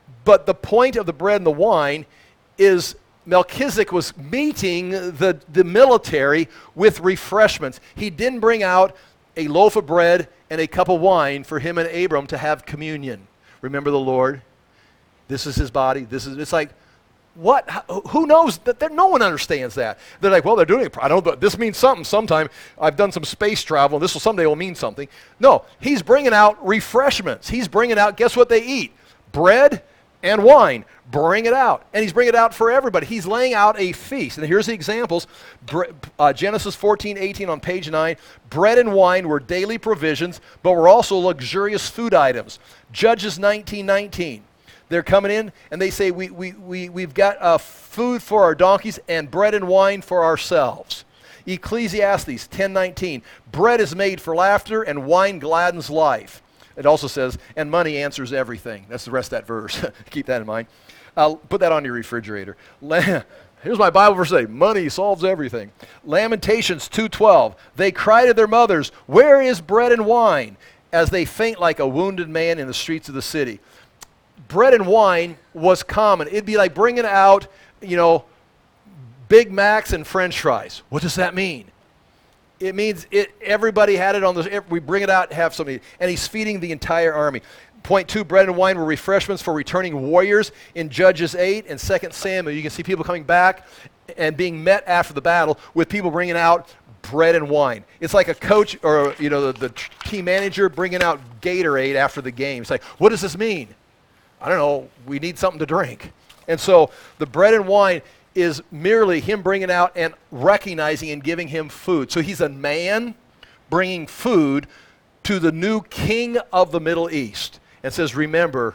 But the point of the bread and the wine is Melchizedek was meeting the military with refreshments. He didn't bring out a loaf of bread and a cup of wine for him and Abram to have communion. Remember the Lord? This is his body. It's like, what? Who knows? No one understands that. They're like, well, they're doing it. I don't know. This means something sometime. I've done some space travel, and this will someday will mean something. No, he's bringing out refreshments. He's bringing out, guess what they eat? Bread and wine. Bring it out. And he's bringing it out for everybody. He's laying out a feast. And here's the examples. Genesis 14:18 on page 9. Bread and wine were daily provisions, but were also luxurious food items. Judges 19:19. They're coming in and they say, we've got food for our donkeys and bread and wine for ourselves. Ecclesiastes 10:19. Bread is made for laughter and wine gladdens life. It also says, and money answers everything. That's the rest of that verse. Keep that in mind. Put that on your refrigerator. Here's my Bible verse today. Money solves everything. Lamentations 2:12. They cry to their mothers, where is bread and wine? As they faint like a wounded man in the streets of the city. Bread and wine was common. It'd be like bringing out, Big Macs and French fries. What does that mean? It means everybody had it on the, we bring it out, have something. And he's feeding the entire army. Point 2, bread and wine were refreshments for returning warriors in Judges 8 and 2 Samuel. You can see people coming back and being met after the battle with people bringing out bread and wine. It's like a coach or the team manager bringing out Gatorade after the game. It's like, what does this mean? I don't know. We need something to drink. And so the bread and wine is merely him bringing out and recognizing and giving him food. So he's a man bringing food to the new king of the Middle East and says, remember,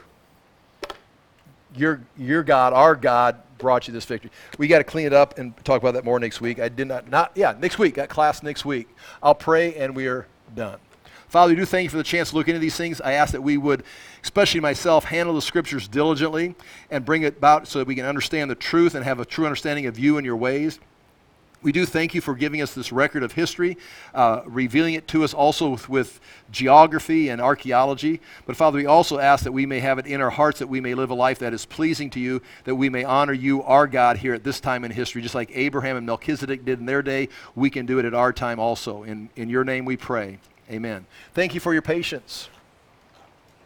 your God, our God, brought you this victory. We got to clean it up and talk about that more next week. Next week. Got class next week. I'll pray and we are done. Father, we do thank you for the chance to look into these things. I ask that we would, especially myself, handle the scriptures diligently and bring it about so that we can understand the truth and have a true understanding of you and your ways. We do thank you for giving us this record of history, revealing it to us also with geography and archaeology. But Father, we also ask that we may have it in our hearts, that we may live a life that is pleasing to you, that we may honor you, our God, here at this time in history. Just like Abraham and Melchizedek did in their day, we can do it at our time also. In your name we pray. Amen. Thank you for your patience.